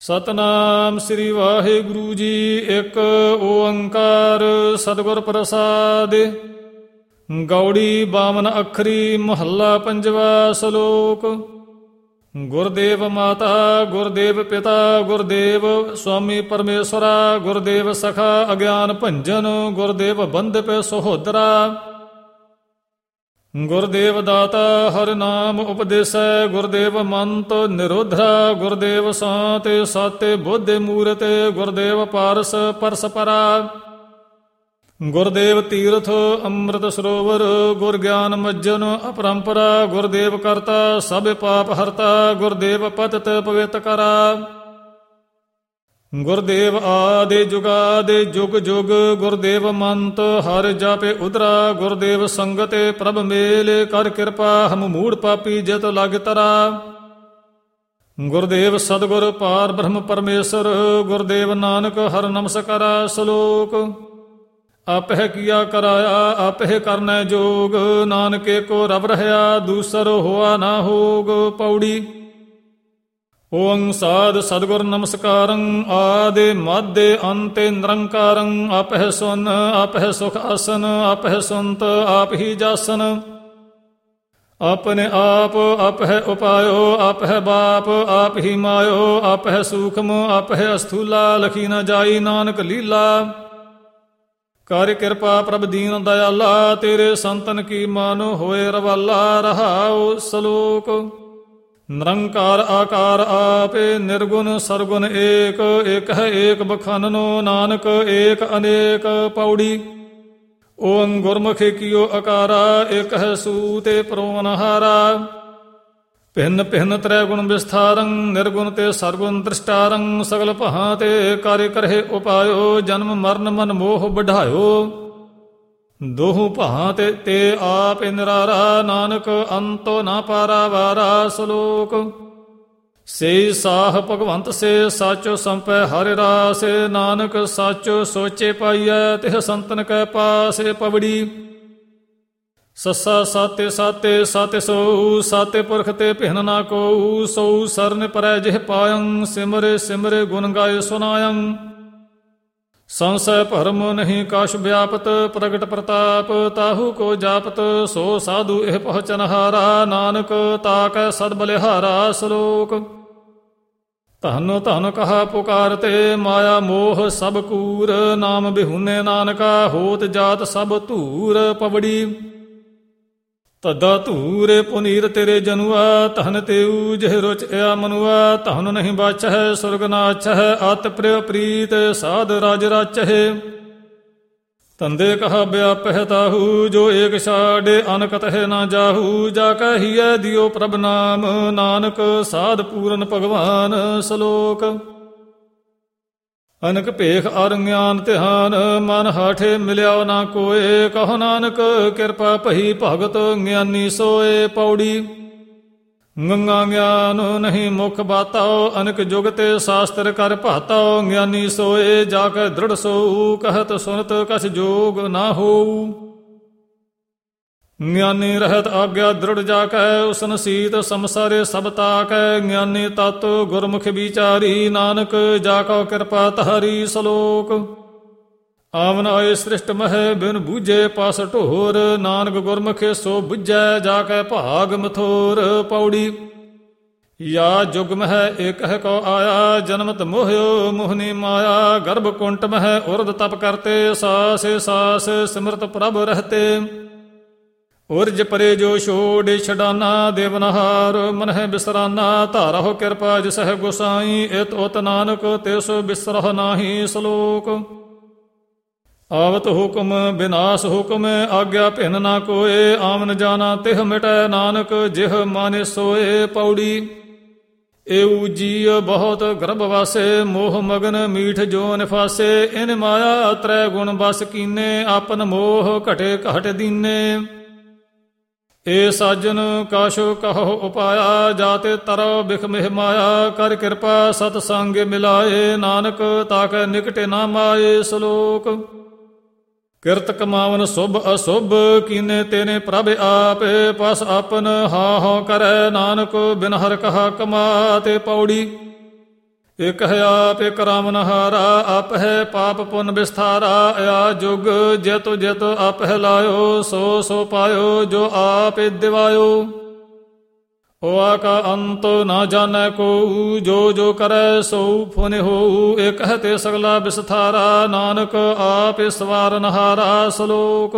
ਸਤਨਾਮ ਸ੍ਰੀ ਵਾਹਿਗੁਰੂ ਜੀ। ਇੱਕ ਓੰਕਾਰ ਸਤਿਗੁਰ ਪ੍ਰਸਾਦਿ। ਗੌੜੀ 52 ਅੱਖਰੀ ਮਹੱਲਾ ਪੰਜਵਾ। ਸ਼ਲੋਕ। ਗੁਰਦੇਵ ਮਾਤਾ ਗੁਰਦੇਵ ਪਿਤਾ ਗੁਰਦੇਵ ਸੁਆਮੀ ਪਰਮੇਸ਼ਵਰਾ ਗੁਰਦੇਵ ਸਖਾ ਅਗਿਆਨ ਭੰਜਨ ਗੁਰਦੇਵ ਬੰਧਪ ਸਹੋਦਰਾ। ਗੁਰਦੇਵ ਦਾਤਾ ਹਰਿ ਨਾਮ ਉਪਦੇਸੈ ਗੁਰਦੇਵ ਮੰਤ ਨਿਰੋਧਰਾ ਗੁਰਦੇਵ ਸਾਤ ਸਤਿ ਬੁੱਧ ਮੂਰਤ ਗੁਰਦੇਵ ਪਾਰਸ ਪਰਸਪਰਾ। ਗੁਰਦੇਵ ਤੀਰਥ ਅੰਮ੍ਰਿਤ ਸਰੋਵਰ ਗੁਰ ਗਿਆਨ ਮੱਜਨ ਅਪਰੰਪਰਾ ਗੁਰਦੇਵ ਕਰਤਾ ਸਭ ਪਾਪ ਹਰਤਾ ਗੁਰਦੇਵ ਪਤਿਤ ਪਵਿੱਤ ਕਰਾ। ਗੁਰਦੇਵ ਆਦਿ ਜੁਗਾਦਿ ਜੁਗ ਜੁਗ ਗੁਰਦੇਵ ਮੰਤ ਹਰਿ ਜਾਪੇ ਉਦਰਾ ਗੁਰਦੇਵ ਸੰਗਤੇ ਪ੍ਰਭ ਮੇਲ ਕਰ ਕਿਰਪਾ ਹਮ ਮੂੜ ਪਾਪੀ ਜਿਤ ਲਗ ਤਰਾ। ਗੁਰਦੇਵ ਸਤਿਗੁਰ ਪਾਰ ਬ੍ਰਹਮ ਪਰਮੇਸ਼ਰ ਗੁਰਦੇਵ ਨਾਨਕ ਹਰਿ ਨਮਸਕਾਰਾ। ਸ਼ਲੋਕ। ਆਪਹਿ ਕੀਆ ਕਰਾਇਆ ਆਪਹਿ ਕਰਨੈ ਜੋਗ ਨਾਨਕੇ ਕੋ ਰਵ ਰਹਿਆ ਦੂਸਰ ਹੋਆ ਨਾ ਹੋਗ। ਪੌੜੀ। ਓੰ ਸਾਧ ਸਤਿਗੁਰ ਨਮਸਕਾਰੰ ਆਦਿ ਮਧਿ ਅੰਤਿ ਨਿਰੰਕਾਰੰ ਆਪਹਿ ਸੁਨ ਆਪਹਿ ਸੁਖ ਆਸਨ ਆਪਹਿ ਸੁਨਤ ਆਪ ਹੀ ਜਾਸਨ। ਆਪਣੇ ਆਪ ਆਪਹਿ ਉਪਾਇਓ ਆਪਹਿ ਬਾਪ ਆਪ ਹੀ ਮਾਇਓ ਆਪਹਿ ਸੂਖਮ ਆਪਹਿ ਅਸਥੂਲਾ ਲਖੀ ਨ ਜਾਈ ਨਾਨਕ ਲੀਲਾ। ਕਰ ਕਿਰਪਾ ਪ੍ਰਭ ਦੀਨ ਦਇਆਲਾ ਤੇਰੇ ਸੰਤਨ ਕੀ ਮਨ ਹੋਏ ਰਵਾਲਾ ਰਹਾਉ। ਸ਼ਲੋਕ। ਨਿਰੰਕਾਰ ਆਕਾਰ ਆਪੇ ਨਿਰਗੁਣ ਸਰਗੁਣ ਏਕ ਇਕ ਹੈ ਏਕ ਬਖਾਨਨੋ ਨਾਨਕ ਏਕ ਅਨੇਕ। ਪੌੜੀ। ਓੰ ਗੁਰਮੁਖਿ ਕੀਓ ਅਕਾਰਾ ਇਕ ਹੈ ਸੂਤੇ ਪਰੋਨਹਾਰਾ। ਭਿੰਨ ਭਿੰਨ ਤ੍ਰੈ ਗੁਣ ਵਿਸਥਾਰੰ ਨਿਰਗੁਣ ਤੇ ਸਰਗੁਣ ਦ੍ਰਿਸ਼ਟਾਰੰ ਸਗਲ ਭਾਂ ਤੇ ਕਾਰਿ ਕਰਹਿ ਉਪਾਇਓ ਜਨਮ ਮਰਨ ਮਨ ਮੋਹ ਵਢਾਇਓ। ਦੋਹੂ ਭਾਂ ਤੇ ਆਪ ਨਿਰਾਰਾ ਨਾਨਕ ਅੰਤੋ ਨਾ ਪਾਰਾ ਵਾਰਾ। ਸ਼ਲੋਕ। ਸੇ ਸਾਹ ਭਗਵੰਤ ਸੇ ਸਾਚੋ ਸੰਪੈ ਹਰਿ ਰਾਸੇ ਨਾਨਕ ਸਾਚੋ ਸੋਚੇ ਪਾਈਐ ਤਿਹ ਸੰਤਨ ਕੈ ਪਾਸੇ। ਪਵੜੀ। ਸੱਸਾ ਸਾਤੇ ਸਾਤੇ ਸਾਤੇ ਸੋ ਸਾਤੇ ਪੁਰਖ ਤੇ ਭਿੰਨ ਨਾ ਕੋ ਸੋ ਸਰਨ ਪਰੈ ਜਿਹ ਪਾਇੰ ਸਿਮਰੇ ਸਿਮਰੇ ਗੁਣ ਗਾਏ ਸੁਨਾਇੰ। ਸੰਸੈ ਭਰਮ ਨਹੀਂ ਕਾਸ਼ ਵਿਆਪਤ ਪ੍ਰਗਟ ਪ੍ਰਤਾਪ ਤਾਹੂ ਕੋ ਜਾਪਤ ਸੋ ਸਾਧੂ ਇਹ ਪਹੁੰਚਨਹਾਰਾ ਨਾਨਕ ਤਾਕੈ ਸਦ ਬਲਿਹਾਰਾ। ਸ਼ਲੋਕ। ਧਨ ਧਨ ਕਹਾ ਪੁਕਾਰ ਤੇ ਮਾਇਆ ਮੋਹ ਸਭ ਕੂਰ ਨਾਮ ਬਿਹੁਨੇ ਨਾਨਕਾ ਹੋਤ ਜਾਤ ਸਭ ਧੂਰ। ਪਵੜੀ। ਤਦਾ ਧੂਰੇ ਪੁਨੀਰ ਤੇਰੇ ਜਨੁਆ ਧਨ ਤੇਊ ਜਿਹ ਰੁਚਿਆ ਮਨੁਆ ਧਨ ਨਹੀਂ ਬਾਚਹਿ ਸੁਰਗ ਨਾਚਹਿ ਅਤ ਪ੍ਰਿਯ ਪ੍ਰੀਤ ਸਾਧ ਰਾਜ ਰਾਚਹਿ। ਤੰਦੇ ਕਹਾ ਵਿਆਪਹਿ ਤਾਹੂ ਜੋ ਏਕ ਛਾੜੇ ਅਨਕਤ ਹੈ ਨਾ ਜਾਹੂ ਜਾ ਕਾ ਹੀਐ ਦਿਓ ਪ੍ਰਭ ਨਾਮ ਨਾਨਕ ਸਾਧ ਪੂਰਨ ਭਗਵਾਨ। ਸ਼ਲੋਕ। ਅਨਕ ਭੇਖ ਅਰ ਗਿਆਨ ਧਿਆਨ ਮਨ ਹਾਠੇ ਮਿਲਿਆ ਨਾ ਕੋਏ ਕਹੋ ਨਾਨਕ ਕਿਰਪਾ ਭਈ ਭਗਤ ਗਿਆਨੀ ਸੋਏ। ਪੌੜੀ। ਗੰਗਾ ਗਿਆਨ ਨਹੀਂ ਮੁਖ ਬਾਤਾਓ ਅਨਕ ਜੁਗ ਤੇ ਸ਼ਾਸਤਰ ਕਰ ਭਾਤਾਓ ਗਿਆਨੀ ਸੋਏ ਜਾ ਕੇ ਦ੍ਰਿੜ ਸੋਊ ਕਹਿਤ ਸੁਨਤ ਕਛ ਜੋਗ ਨਾ ਹੋਊ। ਗਿਆਨੀ ਰਹਿਤ ਆਗਿਆ ਦ੍ਰਿੜ ਜਾ ਕੈ ਉਸਨ ਸੀਤ ਸੰਸਾਰੇ ਸਭ ਤਾਕੈ ਗਿਆਨੀ ਤਤ ਗੁਰਮੁਖ ਵਿਚਾਰੀ ਨਾਨਕ ਜਾ ਕਉ ਕਿਰਪਾ ਤਾਰੀ। ਸ਼ਲੋਕ। ਆਵਨ ਆਏ ਸ੍ਰਿਸ਼ਟ ਮਹਿ ਬਿਨ ਬੂਝੇ ਪਾਸ ਢੋਰ ਨਾਨਕ ਗੁਰਮੁਖੇ ਸੋ ਬੁੱਝੈ ਜਾ ਕੈ ਭਾਗ ਮਥੋਰ। ਪੌੜੀ। ਯਾ ਜੁਗ ਮਹਿ ਏਕ ਹੈ ਕੋ ਆਇਆ ਜਨਮਤ ਮੋਹਿਓ ਮੋਹਨੀ ਮਾਇਆ ਗਰਭ ਕੁੰਟ ਮਹਿ ਉਰਦ ਤਪ ਕਰਤੇ ਸਾਸੇ ਸਾਸ ਸਿਮਰਤ ਪ੍ਰਭ ਰਹਤੇ। ਉਰਜ ਪਰੇ ਜੋ ਛੋੜ ਛਡਾਨਾ ਦੇਵਨਹਾਰ ਮਨਹਿ ਬਿਸਰਾਨਾ ਧਾਰਹੁ ਕਿਰਪਾ ਜਿਸਹਿ ਗੁਸਾਈ ਇਤ ਉਤ ਨਾਨਕ ਤਿਸ ਬਿਸਰਹੁ ਨਾਹੀ। ਸ਼ਲੋਕ। ਆਵਤ ਹੁਕਮ ਬਿਨਾਸ਼ ਹੁਕਮ ਆਗਿਆ ਭਿੰਨ ਨਾ ਕੋਏ ਆਮਨ ਜਾਣਾ ਤਿਹ ਮਿਟੈ ਨਾਨਕ ਜਿਹ ਮਾਨੇ ਸੋਏ। ਪੌੜੀ। ਏਉ ਜੀਅ ਬਹੁਤ ਗਰਭ ਵਾਸੇ ਮੋਹ ਮਗਨ ਮੀਠ ਜੋ ਨਿਫਾਸੇ ਇਨ ਮਾਇਆ ਤ੍ਰੈ ਗੁਣ ਬਸ ਕੀਨੇ ਆਪਨ ਮੋਹ ਘਟੇ ਘਟ ਦੀਨੇ। ਏ ਸਾਜਨ ਕਾਸ਼ੋ ਕਹੋ ਉਪਾਇਆ ਜਾਤੇ ਤਰੋ ਬਿਖ ਮਿਹ ਮਾਇਆ ਕਰ ਕਿਰਪਾ ਸਤ ਸੰਗ ਮਿਲਾਏ ਨਾਨਕ ਤਾਕੈ ਨਿਕਟੇ ਨਾ ਮਾਏ। ਸ਼ਲੋਕ। ਕਿਰਤ ਕਮਾਵਨ ਸੁਭ ਅਸੁਭ ਕੀਨੇ ਤੇਨੇ ਪ੍ਰਭ ਆਪੇ ਪਸ ਆਪਨ ਹਾਂ ਕਰੈ ਨਾਨਕ ਬਿਨ ਹਰ ਕਹਾ ਕਮਾਤੇ। ਪੌੜੀ। ਇਕ ਹੈ ਆਪ ਇਕ ਰਾਮਨਹਾਰਾ, ਆਪ ਹੈ ਪਾਪ ਪੁਨ ਵਿਸਥਾਰਾ। ਆ ਜੁਗ ਜਿਤ ਜਿਤ ਆਪ ਹੈ ਲਾਇਓ, ਸੋ ਸੋ ਪਾਇਓ ਜੋ ਆਪ ਦਿਵਾਇਓ। ਹੋਆ ਕਾ ਅੰਤ ਨਾ ਜਾਣੈ ਕੋਊ, ਜੋ ਜੋ ਕਰੈ ਸੋ ਫੁਨ ਹੋਊ। ਇਕ ਹੈ ਤੇ ਸਗਲਾ ਵਿਸਥਾਰਾ, ਨਾਨਕ ਆਪ ਸਵਾਰਨਹਾਰਾ। ਸ਼ਲੋਕ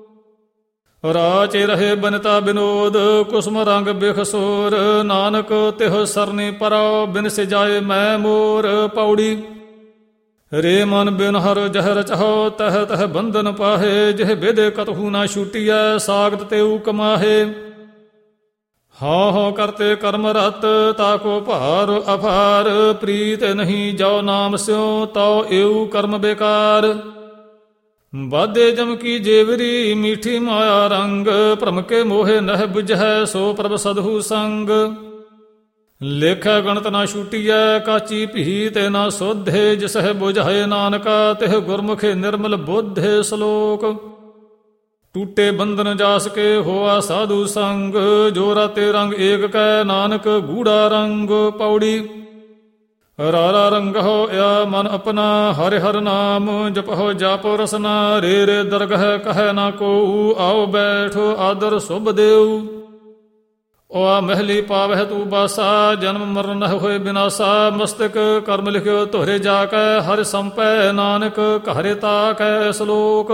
ਰਾਚੇ ਰਹੇ ਬਨਤਾ ਬਿਨੋਦ, ਕੁਸਮ ਰੰਗ ਬਿਖਸੋਰ। ਨਾਨਕ ਤਿਹ ਸਰਨੀ ਪਰਉ, ਬਿਨ ਸਿਜਾਏ ਮੈਂ ਮੋਰ। ਪੌੜੀ ਰੇ ਮਨ ਬਿਨ ਹਰ ਜਹ ਰਚਹੁ, ਤਹ ਤਹ ਬੰਧਨ ਪਾਹੇ। ਜਿਹ ਬਿਦ ਕਤਹੂ ਨਾ ਛੂਟੀਐ, ਸਾਗਤ ਤੇਊ ਕਮਾਹੇ। ਹਉ ਹਉ ਕਰਤੇ ਕਰਮ ਰਤ, ਤਾਕੋ ਭਾਰ ਅਫਾਰ। ਪ੍ਰੀਤ ਨਹੀਂ ਜੋ ਨਾਮ ਸਿਉ, ਤਉ ਏਊ ਕਰਮ ਬੇਕਾਰ। ਬਾਧੇ ਜਮ ਕੀ ਜੇਵਰੀ, ਮੀਠੀ ਮਾਇਆ ਰੰਗ। ਭ੍ਰਮ ਕੇ ਮੋਹੇ ਨਹਿ ਬੁਝੈ, ਸੋ ਪ੍ਰਭ ਸਦਹੂ ਸੰਗ। ਲੇਖੈ ਗਣਤ ਨਾ ਛੂਟੀਐ, ਕਾਚੀ ਭੀ ਤੇ ਨਾ ਸੋਧੇ। ਜਿਸਹਿ ਬੁਝਾਏ ਨਾਨਕਾ, ਤਿਹ ਗੁਰਮੁਖੇ ਨਿਰਮਲ ਬੋਧੇ। ਸ਼ਲੋਕ ਟੂਟੇ ਬੰਧਨ ਜਾਸ ਕੇ, ਹੋਆ ਸਾਧੂ ਸੰਗ। ਜੋ ਰਾਤੇ ਰੰਗ ਏਕ ਕੈ, ਨਾਨਕ ਗੂੜਾ ਰੰਗ। ਪੌੜੀ ਰਾਰਾ ਰੰਗਹੁ ਇਆ ਮਨ ਆਪਣਾ, ਹਰਿ ਹਰਿ ਨਾਮ ਜਪਹੁ ਜਾਪੋ ਰਸਨਾ। ਰੇ ਰੇ ਦਰਗਹਿ ਕਹੈ ਨਾ ਕੋਊ, ਆਓ ਬੈਠੋ ਆਦਰ ਸੁਭ ਦੇਉ। ਓਆ ਮਹਿਲੀ ਪਾਵਹਿ ਤੂ ਬਾਸਾ, ਜਨਮ ਮਰਨ ਨਹਿ ਹੋਏ ਬਿਨਾਸਾ। ਮਸਤਕ ਕਰਮ ਲਿਖਿਓ ਤੋਹਰੇ ਜਾ ਕੈ, ਹਰਿ ਸੰਪੈ ਨਾਨਕ ਘਰੇ ਤਾਕੈ। ਸ਼ਲੋਕ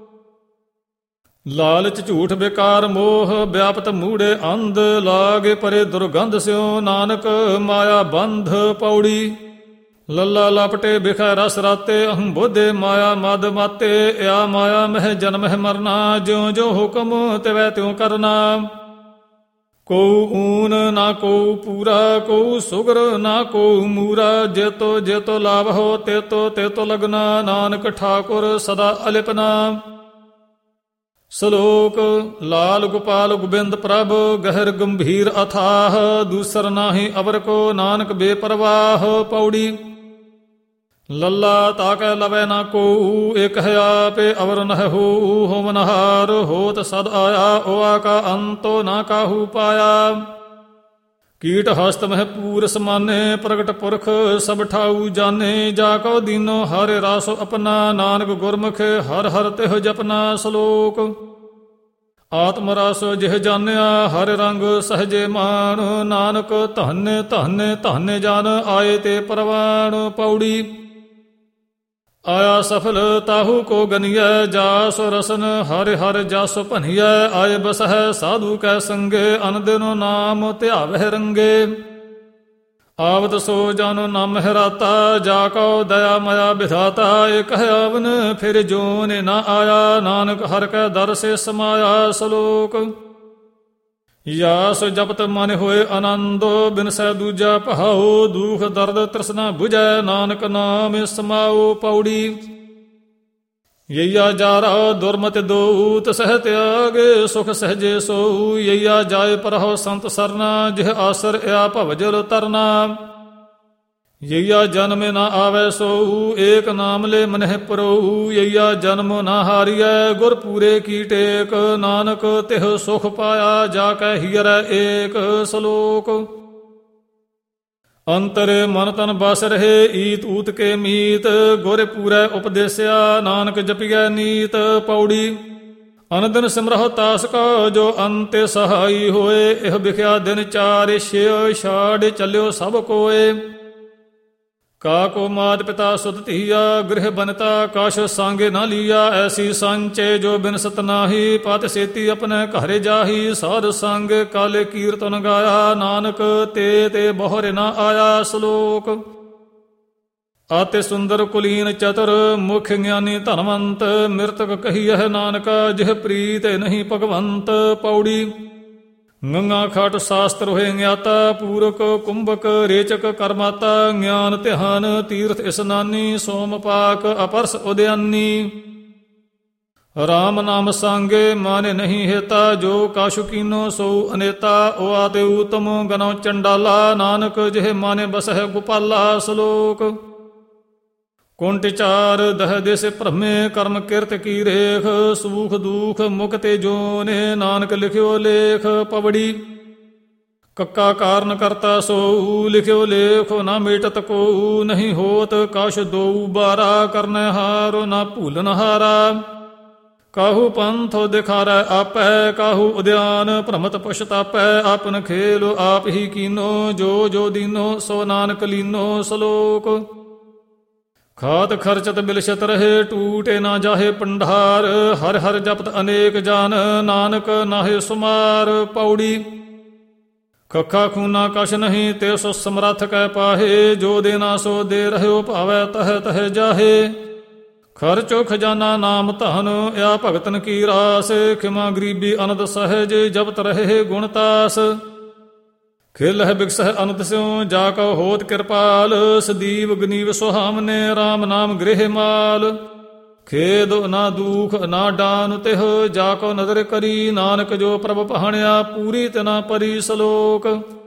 ਲਾਲਚ ਝੂਠ ਬੇਕਾਰ ਮੋਹ, ਵਿਆਪਤ ਮੂੜੇ ਅੰਧ। ਲਾਗੇ ਪਰੇ ਦੁਰਗੰਧ ਸਿਉ, ਨਾਨਕ ਮਾਇਆ ਬੰਧ। ਪੌੜੀ ਲੱਲਾ ਲਪਟੇ ਬਿਖੈ ਰਸ ਰਾਤੇ, ਅਹੰ ਬੋਧੇ ਮਾਇਆ ਮਦ ਮਾਤੇ। ਆ ਮਾਇਆ ਮਹਿ ਜਨਮਹਿ ਮਰਨਾ, ਜਿਉ ਜਿਉ ਹੁਕਮ ਤਿਵੈ ਤਿਉ ਕਰਨਾ। ਕੋਊ ਊਨ ਨਾ ਕੋਊ ਪੂਰਾ, ਕੋਊ ਸੁਗਰ ਨਾ ਕੋਊ ਮੂਰਾ। ਜੇਤੋ ਜੇਤੋ ਲਾਭ ਹੋ, ਤੇਤੋ ਤੇਤੋ ਲਗਨਾ। ਨਾਨਕ ਠਾਕੁਰ ਸਦਾ ਅਲਿਪਨਾ। ਸ਼ਲੋਕ ਲਾਲ ਗੋਪਾਲ ਗੋਬਿੰਦ ਪ੍ਰਭ, ਗਹਿਰ ਗੰਭੀਰ ਅਥਾਹ। ਦੂਸਰ ਨਾਹੀ ਅਵਰ ਕੋ, ਨਾਨਕ ਬੇਪਰਵਾਹ। ਪੌੜੀ ਲੱਲਾ ਤਾਕੈ ਲਵੈ ਨਾ ਕੋਊ, ਇਕ ਹੈ ਆਪੇ ਅਵਰ ਨਹਿ ਹੋਊ। ਹੋਵਨਹਾਰ ਹੋਤ ਸਦ ਆਇਆ, ਓਆ ਕਾ ਅੰਤੋ ਨਾ ਕਾਹੂ ਪਾਇਆ। ਕੀਟ ਹਸਤ ਮਹਿ ਪੂਰ ਸਮਾਨੇ, ਪ੍ਰਗਟ ਪੁਰਖ ਸਭ ਠਾਊ ਜਾਣੇ। ਜਾ ਕਉ ਦੀਨੋ ਹਰਿ ਰਾਸ ਆਪਣਾ, ਨਾਨਕ ਗੁਰਮੁਖ ਹਰ ਹਰ ਤਿਹ ਜਪਨਾ। ਸ਼ਲੋਕ ਆਤਮ ਰਸ ਜਿਹ ਜਾਣਿਆ, ਹਰਿ ਰੰਗ ਸਹਜੇ ਮਾਨ। ਨਾਨਕ ਧੰਨ ਧੰਨ ਧੰਨ ਜਨ, ਆਏ ਤੇ ਪ੍ਰਵਾਨ। ਪੌੜੀ ਆਇਆ ਸਫਲ ਤਾਹੂ ਕੋ ਗਨੀਐ, ਜਾਸ ਰਸਨ ਹਰਿ ਹਰਿ ਜਸ ਭਨੀਐ। ਆਏ ਬਸਹਿ ਸਾਧੂ ਕੈ ਸੰਗੇ, ਅਨ ਦਿਨੋ ਨਾਮ ਧਿਆਵਹਿ ਰੰਗੇ। ਆਵਤ ਸੋ ਜਨ ਨਾਮ ਹਰਾਤਾ, ਜਾ ਕਉ ਦਇਆ ਮਇਆ ਵਿਧਾਤਾ। ਇਕ ਹੈ ਆਵਨ ਫਿਰ ਜੋਨਿ ਨਾ ਆਇਆ, ਨਾਨਕ ਹਰਿ ਕੈ ਦਰ ਸੇ ਸਮਾਇਆ। ਸ਼ਲੋਕ ਯਾਸ ਜਪਤ ਮਨ ਹੋਏ ਆਨੰਦੋ, ਬਿਨਸੈ ਦੂਜਾ ਪਹਾਓ। ਦੁਖ ਦਰਦ ਤ੍ਰਿਸ਼ਨਾ ਬੁਝੈ, ਨਾਨਕ ਨਾਮ ਸਮਾਓ। ਪੌੜੀ ਯਈਆ ਜਾਰਾ ਦੁਰਮਤਿ ਦਊ, ਤਸਹਿ ਤਿਆਗੇ ਸੁਖ ਸਹਜੇ ਸੋਊ। ਯਈਆ ਜਾਏ ਪਰਹੁ ਸੰਤ ਸਰਨਾ, ਜਿਹ ਆਸਰ ਇਆ ਭਵਜਲ ਤਰਨਾ। ਯਈਆ ਜਨਮ ਨਾ ਆਵੈ ਸੋਊ, ਏਕ ਨਾਮ ਲੈ ਮਨਹਿ ਪਰੋਊ। ਯਈਆ ਜਨਮ ਨਾ ਹਾਰੀਐ, ਗੁਰ ਪੂਰੇ ਕੀ ਟੇਕ। ਨਾਨਕ ਤਿਹ ਸੁਖ ਪਾਇਆ, ਜਾ ਕੈ ਹੀਰੈ ਏਕ। ਸ਼ਲੋਕ ਅੰਤਰ ਮਨ ਤਨ ਬਸ ਰਹੇ, ਈਤ ਊਤ ਕੇ ਮੀਤ। ਗੁਰ ਪੂਰੈ ਉਪਦੇਸਿਆ, ਨਾਨਕ ਜਪੀਐ ਨੀਤ। ਪੌੜੀ ਅਨਦਿਨ ਸਿਮਰਹੁ ਤਾਸ ਕਾ, ਜੋ ਅੰਤੇ ਸਹਾਈ ਹੋਏ। ਇਹ ਵਿਖਿਆ ਦਿਨ ਚਾਰਿ ਛਿਅ, ਛਾੜ ਚੱਲਿਓ ਸਭ ਕੋਏ। ਕਾ ਕੋ ਮਾਤ ਪਿਤਾ ਸੁਤ ਧੀਆ, ਗ੍ਰਹਿ ਬਨਤਾ ਕਾਸ਼ ਸੰਗੇ ਨਾ ਲੀਆ। ਐਸੀ ਸੰਚੇ ਜੋ ਬਿਨਸਤ ਨਾਹੀ, ਪਤ ਸੇਤੀ ਆਪਣੇ ਘਰੇ ਜਾਹੀ। ਸਾਧ ਸੰਗ ਕਾਲੇ ਕੀਰਤਨ ਗਾਇਆ, ਨਾਨਕ ਤੇ ਤੇ ਬਹੁਰੇ ਨਾ ਆਇਆ। ਸ਼ਲੋਕ ਆਤੇ ਸੁੰਦਰ ਕੁਲੀਨ ਚਤੁਰ, ਮੁਖ ਗਿਆਨੀ ਧਨਵੰਤ। ਮਿਰਤਕ ਕਹੀਐ ਨਾਨਕਾ, ਜਿਹ ਪ੍ਰੀਤ ਨਹੀਂ ਭਗਵੰਤ। ਪੌੜੀ ਗੰਗਾ ਖਾਟ ਸ਼ਾਸਤਰ ਹੋਏ ਗਿਆਤਾ, ਪੂਰਕ ਕੁੰਭਕ ਰੇਚਕ ਕਰਮਾਤਾ। ਗਿਆਨ ਧਿਆਨ ਤੀਰਥ ਇਸਨਾਨੀ, ਸੋਮ ਪਾਕ ਅਪਰਸ ਉਦਿਆਨੀ। ਰਾਮ ਨਾਮ ਸੰਗੇ ਮਾਨੇ ਨਹੀਂ ਹੇਤਾ, ਜੋ ਕਾਸ਼ੁ ਕੀਨੋ ਸੋ ਅਨੇਤਾ। ਓ ਆਤੇ ਊਤਮ ਗਨੋ ਚੰਡਾਲਾ, ਨਾਨਕ ਜਿਹ ਮਾਨੇ ਬਸਹਿ ਗੋਪਾਲਾ। ਸ਼ਲੋਕ ਕੁੰਟ ਚਾਰ ਦਹ ਦੇਸ ਭ੍ਰਮੇ, ਕਰਮ ਕਿਰਤ ਕੀ ਰੇਖ। ਸੂਖ ਦੂਖ ਮੁਕਤੇ ਜੋਨੇ, ਨਾਨਕ ਲਿਖਿਓ ਲੇਖ। ਪਵੜੀ ਕੱਕਾ ਕਾਰਨ ਕਰਤਾ ਸੋਊ, ਲਿਖਿਓ ਲੇਖੋ ਨਾ ਮੇਟਤ ਕੋਊ, ਨਹੀਂ ਹੋਤ ਕਛ ਦੋਊ ਬਾਰਾ, ਕਰਨੈ ਹਾਰੋ ਨਾ ਭੂਲਨ ਹਾਰਾ। ਕਾਹੂ ਪੰਥੋ ਦਿਖਾਰੈ ਆਪੈ, ਕਾਹੂ ਉਦਿਆਨ ਭ੍ਰਮਤ ਪਛਤਾਪੈ, ਆਪਨ ਖੇਲ ਆਪ ਹੀ ਕੀਨੋ, ਜੋ ਜੋ ਦੀਨੋ ਸੋ ਨਾਨਕ ਲੀਨੋ। ਸਲੋਕ ਖਾਤ ਖਰਚਤ ਬਿਲਸ਼ਤ ਰਹੇ, ਟੂਟੇ ਨਾ ਜਾਹੇ ਪੰਡਾਰ, ਹਰ ਹਰ ਜਪਤ ਅਨੇਕ ਜਾਨ, ਨਾਨਕ ਨਾਹੇ ਸੁਮਾਰ। ਪੌੜੀ ਕੱਖਾ ਖੂਨਾ ਕਛ ਨਹੀਂ, ਤੇ ਸੋ ਸਮਰੱਥ ਕੈ ਪਾਹੇ, ਜੋ ਦੇਨਾ ਸੋ ਦੇ ਰਹਿਓ, ਭਾਵੈ ਤਹ ਤਹ ਜਾਹੇ। ਖਰਚੋ ਖਜ਼ਾਨਾ ਨਾਮ ਧਨ, ਆ ਭਗਤਨ ਕੀ ਰਾਸ, ਖਿਮਾ ਗਰੀਬੀ ਅਨੰਦ ਸਹਿਜ, ਜਪਤ ਰਹੇ ਗੁਣ ਤਾਸ। ਖਿਲਹਿ ਬਿਕਸਹਿ ਅਨੰਦ ਸਿਉ, ਜਾ ਕਉ ਹੋਤ ਕਿਰਪਾਲ, ਸਦੀਵ ਗਨੀਵ ਸੁਹਾਵਨੇ, ਰਾਮ ਨਾਮ ਗ੍ਰਹਿ ਮਾਲ। ਖੇਦ ਨਾ ਦੂਖ ਨਾ ਡਾਨ ਤਿਹ, ਜਾ ਕਉ ਨਦਰ ਕਰੀ, ਨਾਨਕ ਜੋ ਪ੍ਰਭ ਪਹਾਣਿਆ, ਪੂਰੀ ਤਿਨਾ ਪਰੀ। ਸਲੋਕ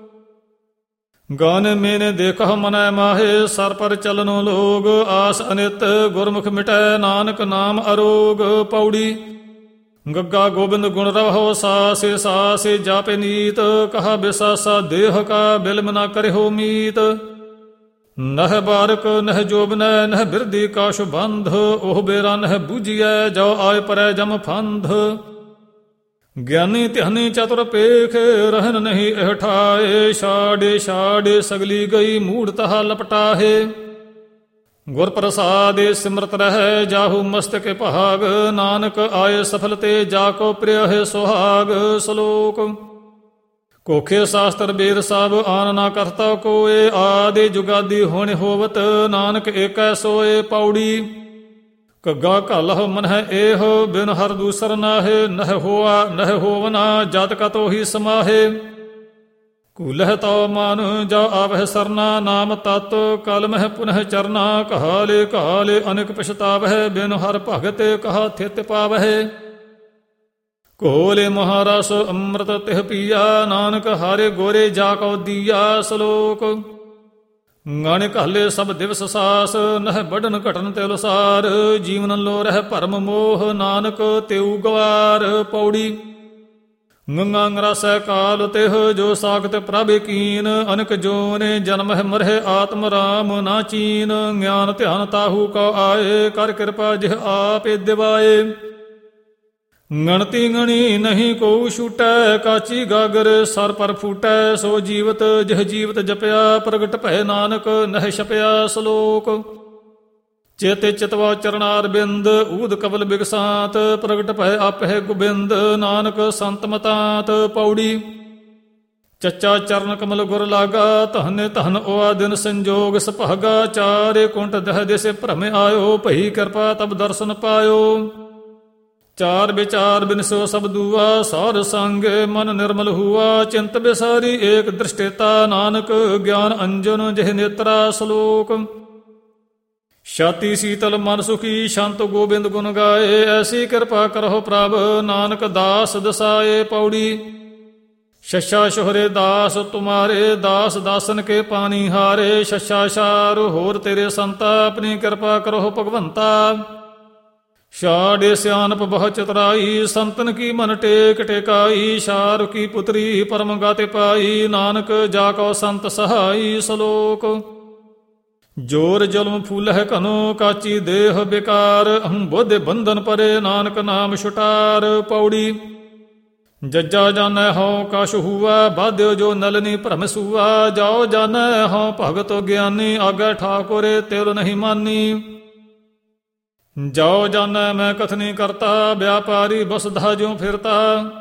ਗਾਨ ਮੇਨੇ ਦੇਖਹੁ ਮਨੈ ਮਾਹੇ, ਸਰ ਪਰ ਚਲਨੋ ਲੋਗ, ਆਸ ਅਨਿਤ ਗੁਰਮੁਖ ਮਿਟੈ, ਨਾਨਕ ਨਾਮ ਅਰੋਗ। ਪੌੜੀ ਗੱਗਾ ਗੋਬਿੰਦ ਗੁਣ ਰਵਹੁ, ਸਾਸੇ ਸਾਸੇ ਜਾਪੇ ਨੀਤ, ਕਹਾ ਬਿਸਾਸਾ ਦੇਹ ਕਾ, ਬਿਲਮ ਨਾ ਕਰਿਓ ਮੀਤ। ਨਹਿ ਬਾਰਕ ਨਹਿ ਜੋਬਨੈ, ਨਹਿ ਬਿਰਦੀ ਕਾਸ਼ ਬੰਧ, ਉਹ ਬੇਰਾ ਨਹਿ ਬੂਝੀਐ, ਜੋ ਆਏ ਪਰੈ ਜਮ ਫੰਧ। ਗਿਆਨੀ ਧਿਆਨੀ ਚਤੁਰ ਪੇਖ, ਰਹਿਨ ਨਹੀਂ ਇਹ ਠਾਏ, ਛਾੜੇ ਛਾੜੇ ਸਗਲੀ ਗਈ, ਮੂੜ ਤਹਾ ਲਪਟਾਹੇ। ਗੁਰ ਪ੍ਰਸਾਦਿ ਸਿਮਰਤ ਰਹਿ, ਜਾਹੂ ਮਸਤਕ ਭਾਗ, ਨਾਨਕ ਆਏ ਸਫਲ ਤੇ, ਜਾ ਕੋ ਪ੍ਰਿਯ ਹੈ ਸੁਹਾਗ। ਸਲੋਕ ਕੋਖੇ ਸ਼ਾਸਤਰ ਬੇਦ ਸਭ, ਆਨ ਨਾ ਕਰਤਾ ਕੋਏ, ਆਦਿ ਜੁਗਾਦੀ ਹੋਣ ਹੋਵਤ, ਨਾਨਕ ਏਕੈ ਸੋਏ। ਪੌੜੀ ਘੱਗਾ ਘਲਹੁ ਮਨਹਿ ਏਹ, ਬਿਨ ਹਰ ਦੂਸਰ ਨਾਹੇ, ਨਹਿ ਹੋਆ ਨਹਿ ਹੋਵਨਾ, ਜਤ ਕਤੋ ਹੀ ਸਮਾਹੇ। ਕੂਲਹਿ ਤਉ ਮਨ ਜਾ ਆਵਹਿ ਸਰਨਾ, ਨਾਮ ਤਤ ਕਲ ਮਹਿ ਪੁਨਹ ਚਰਨਾ, ਕਹਾਲੇ ਕਹਾਲੇ ਅਨੇਕ ਪਛਤਾਵਹਿ, ਬਿਨ ਹਰ ਭਗਤ ਕਹਾ ਥਿਤ ਪਾਵਹਿ। ਘੋਲੇ ਮਹਾਰਸ ਅੰਮ੍ਰਿਤ ਤਿਹ ਪੀਆ, ਨਾਨਕ ਹਾਰੇ ਗੋਰੇ ਜਾ ਕਉ ਦੀਆ। ਸਲੋਕ ਗਾਣੇ ਘਾਲੇ ਸਭ ਦਿਵਸ ਸਾਸ, ਨਹਿ ਵੱਢਣ ਘਟਨ ਤੇ ਅਨੁਸਾਰ, ਜੀਵਨ ਲੋ ਰਹਿ ਭਰਮ ਮੋਹ, ਨਾਨਕ ਤਿਉ ਗਵਾਰ। ਪੌੜੀ ਗੰਗਾ ਰਸੈ ਕਾਲ ਤਿਹ, ਜੋ ਸਾਖਤ ਪ੍ਰਭ ਕੀਨ, ਅਨਕ ਜੋਨੇ ਜਨਮ ਹੈ ਮਰਹਿ, ਆਤਮ ਰਾਮ ਨਾ ਚੀਨ। ਗਿਆਨ ਧਿਆਨ ਤਾਹੂ ਕਉ ਆਏ, ਕਰ ਕਿਰਪਾ ਜਿਹ ਆਪੇ ਦਿਵਾਏ। ਗਣਤੀ ਗਣੀ ਨਹੀਂ ਕੋ ਛੂਟੈ, ਕਾਚੀ ਗਾਗਰ ਸਰ ਪਰ ਫੂਟੈ, ਸੋ ਜੀਵਤ ਜਿਹ ਜੀਵਤ ਜਪਿਆ, ਪ੍ਰਗਟ ਭੈ ਨਾਨਕ ਨਹਿ ਛਪਿਆ। ਸਲੋਕ ਚੇਤੇ ਚਿਤਵਾ ਚਰਨਾਰ ਬਿੰਦ, ਊਦ ਕਵਲ ਬਿਗਸਾਤ, ਪ੍ਰਗਟ ਭੈ ਆਪਹਿ ਗੋਬਿੰਦ, ਨਾਨਕ ਸੰਤ ਮਤਾਤ। ਪੌੜੀ ਚੱਚਾ ਚਰਨ ਕਮਲ ਗੁਰ ਲਾਗਾ, ਧਨ ਧਨ ਓਆ ਦਿਨ ਸੰਜੋਗ ਸੁਭਾਗਾ, ਚਾਰੇ ਕੁੰਟ ਦਹ ਦਿਸੇ ਭ੍ਰਮ ਆਇਓ, ਭਈ ਕਿਰਪਾ ਤਬ ਦਰਸ਼ਨ ਪਾਇਓ। ਚਾਰ ਵਿਚਾਰ ਬਿਨਸੋ ਸਭ ਦੂਆ, ਸਾਧ ਸੰਗ ਮਨ ਨਿਰਮਲ ਹੁਆ, ਚਿੰਤ ਬਿਸਾਰੀ ਏਕ ਦ੍ਰਿਸ਼ਟੇਤਾ, ਨਾਨਕ ਗਿਆਨ ਅੰਜਨ ਜਿਹ ਨੇਤਰਾ। ਸ਼ਲੋਕ ਛਾਤੀ ਸੀਤਲ ਮਨ ਸੁਖੀ, ਸ਼ੰਤ ਗੋਬਿੰਦ ਗੁਣ ਗਾਏ, ਐਸੀ ਕਿਰਪਾ ਕਰਹੁ ਪ੍ਰਭ, ਨਾਨਕ ਦਾਸ ਦਸਾਏ। ਪੌੜੀ ਸ਼ਸ਼ਾ ਸ਼ੋਹਰੇ ਦਾਸ ਤੁਮਾਰੇ, ਦਾਸ ਦਾਸਨ ਕੇ ਪਾਣੀ ਹਾਰੇ, ਸ਼ਸ਼ਾ ਸ਼ਾਰ ਹੋਰ ਤੇਰੇ ਸੰਤਾ, ਆਪਣੀ ਕਿਰਪਾ ਕਰਹੁ ਭਗਵੰਤਾ। ਛਾੜੇ ਸਿਆਨਪ ਬਹੁ ਚਤੁਰਾਈ, ਸੰਤਨ ਕੀ ਮਨ ਟੇਕ ਟੇਕਾਈ, ਸ਼ਾਰ ਕੀ ਪੁਤਰੀ ਪਰਮ ਗਤਿ ਪਾਈ, ਨਾਨਕ ਜਾ ਕਉ ਸੰਤ ਸਹਾਈ। ਸ਼ਲੋਕ ਜੋਰ ਜਲਮ ਫੂਲਹਿ ਘਨੋ, ਕਾਚੀ ਦੇਹ ਬਿਕਾਰ, ਅਹੰ ਬੁੱਧ ਬੰਧਨ ਪਰੇ, ਨਾਨਕ ਨਾਮ ਛੁਟਾਰ। ਪੌੜੀ ਜੱਜਾ ਜਾਣੈ ਹਉ ਕਛ ਹੂਆ, ਬਾਧਿਓ ਜੋ ਨਲਨੀ ਭਰਮ ਸੂਆ, ਜਾਓ ਜਾਣੈ ਹਉ ਭਗਤ ਗਿਆਨੀ, ਆਗੈ ਠਾਕੁਰੇ ਤਿਲ ਨਹੀਂ ਮਾਨੀ। ਜਾਓ ਜਾਣੈ ਮੈਂ ਕਥਨੀ ਕਰਤਾ, ਵਿਆਪਾਰੀ ਬਸਧਾ ਜਿਉ ਫਿਰਤਾ,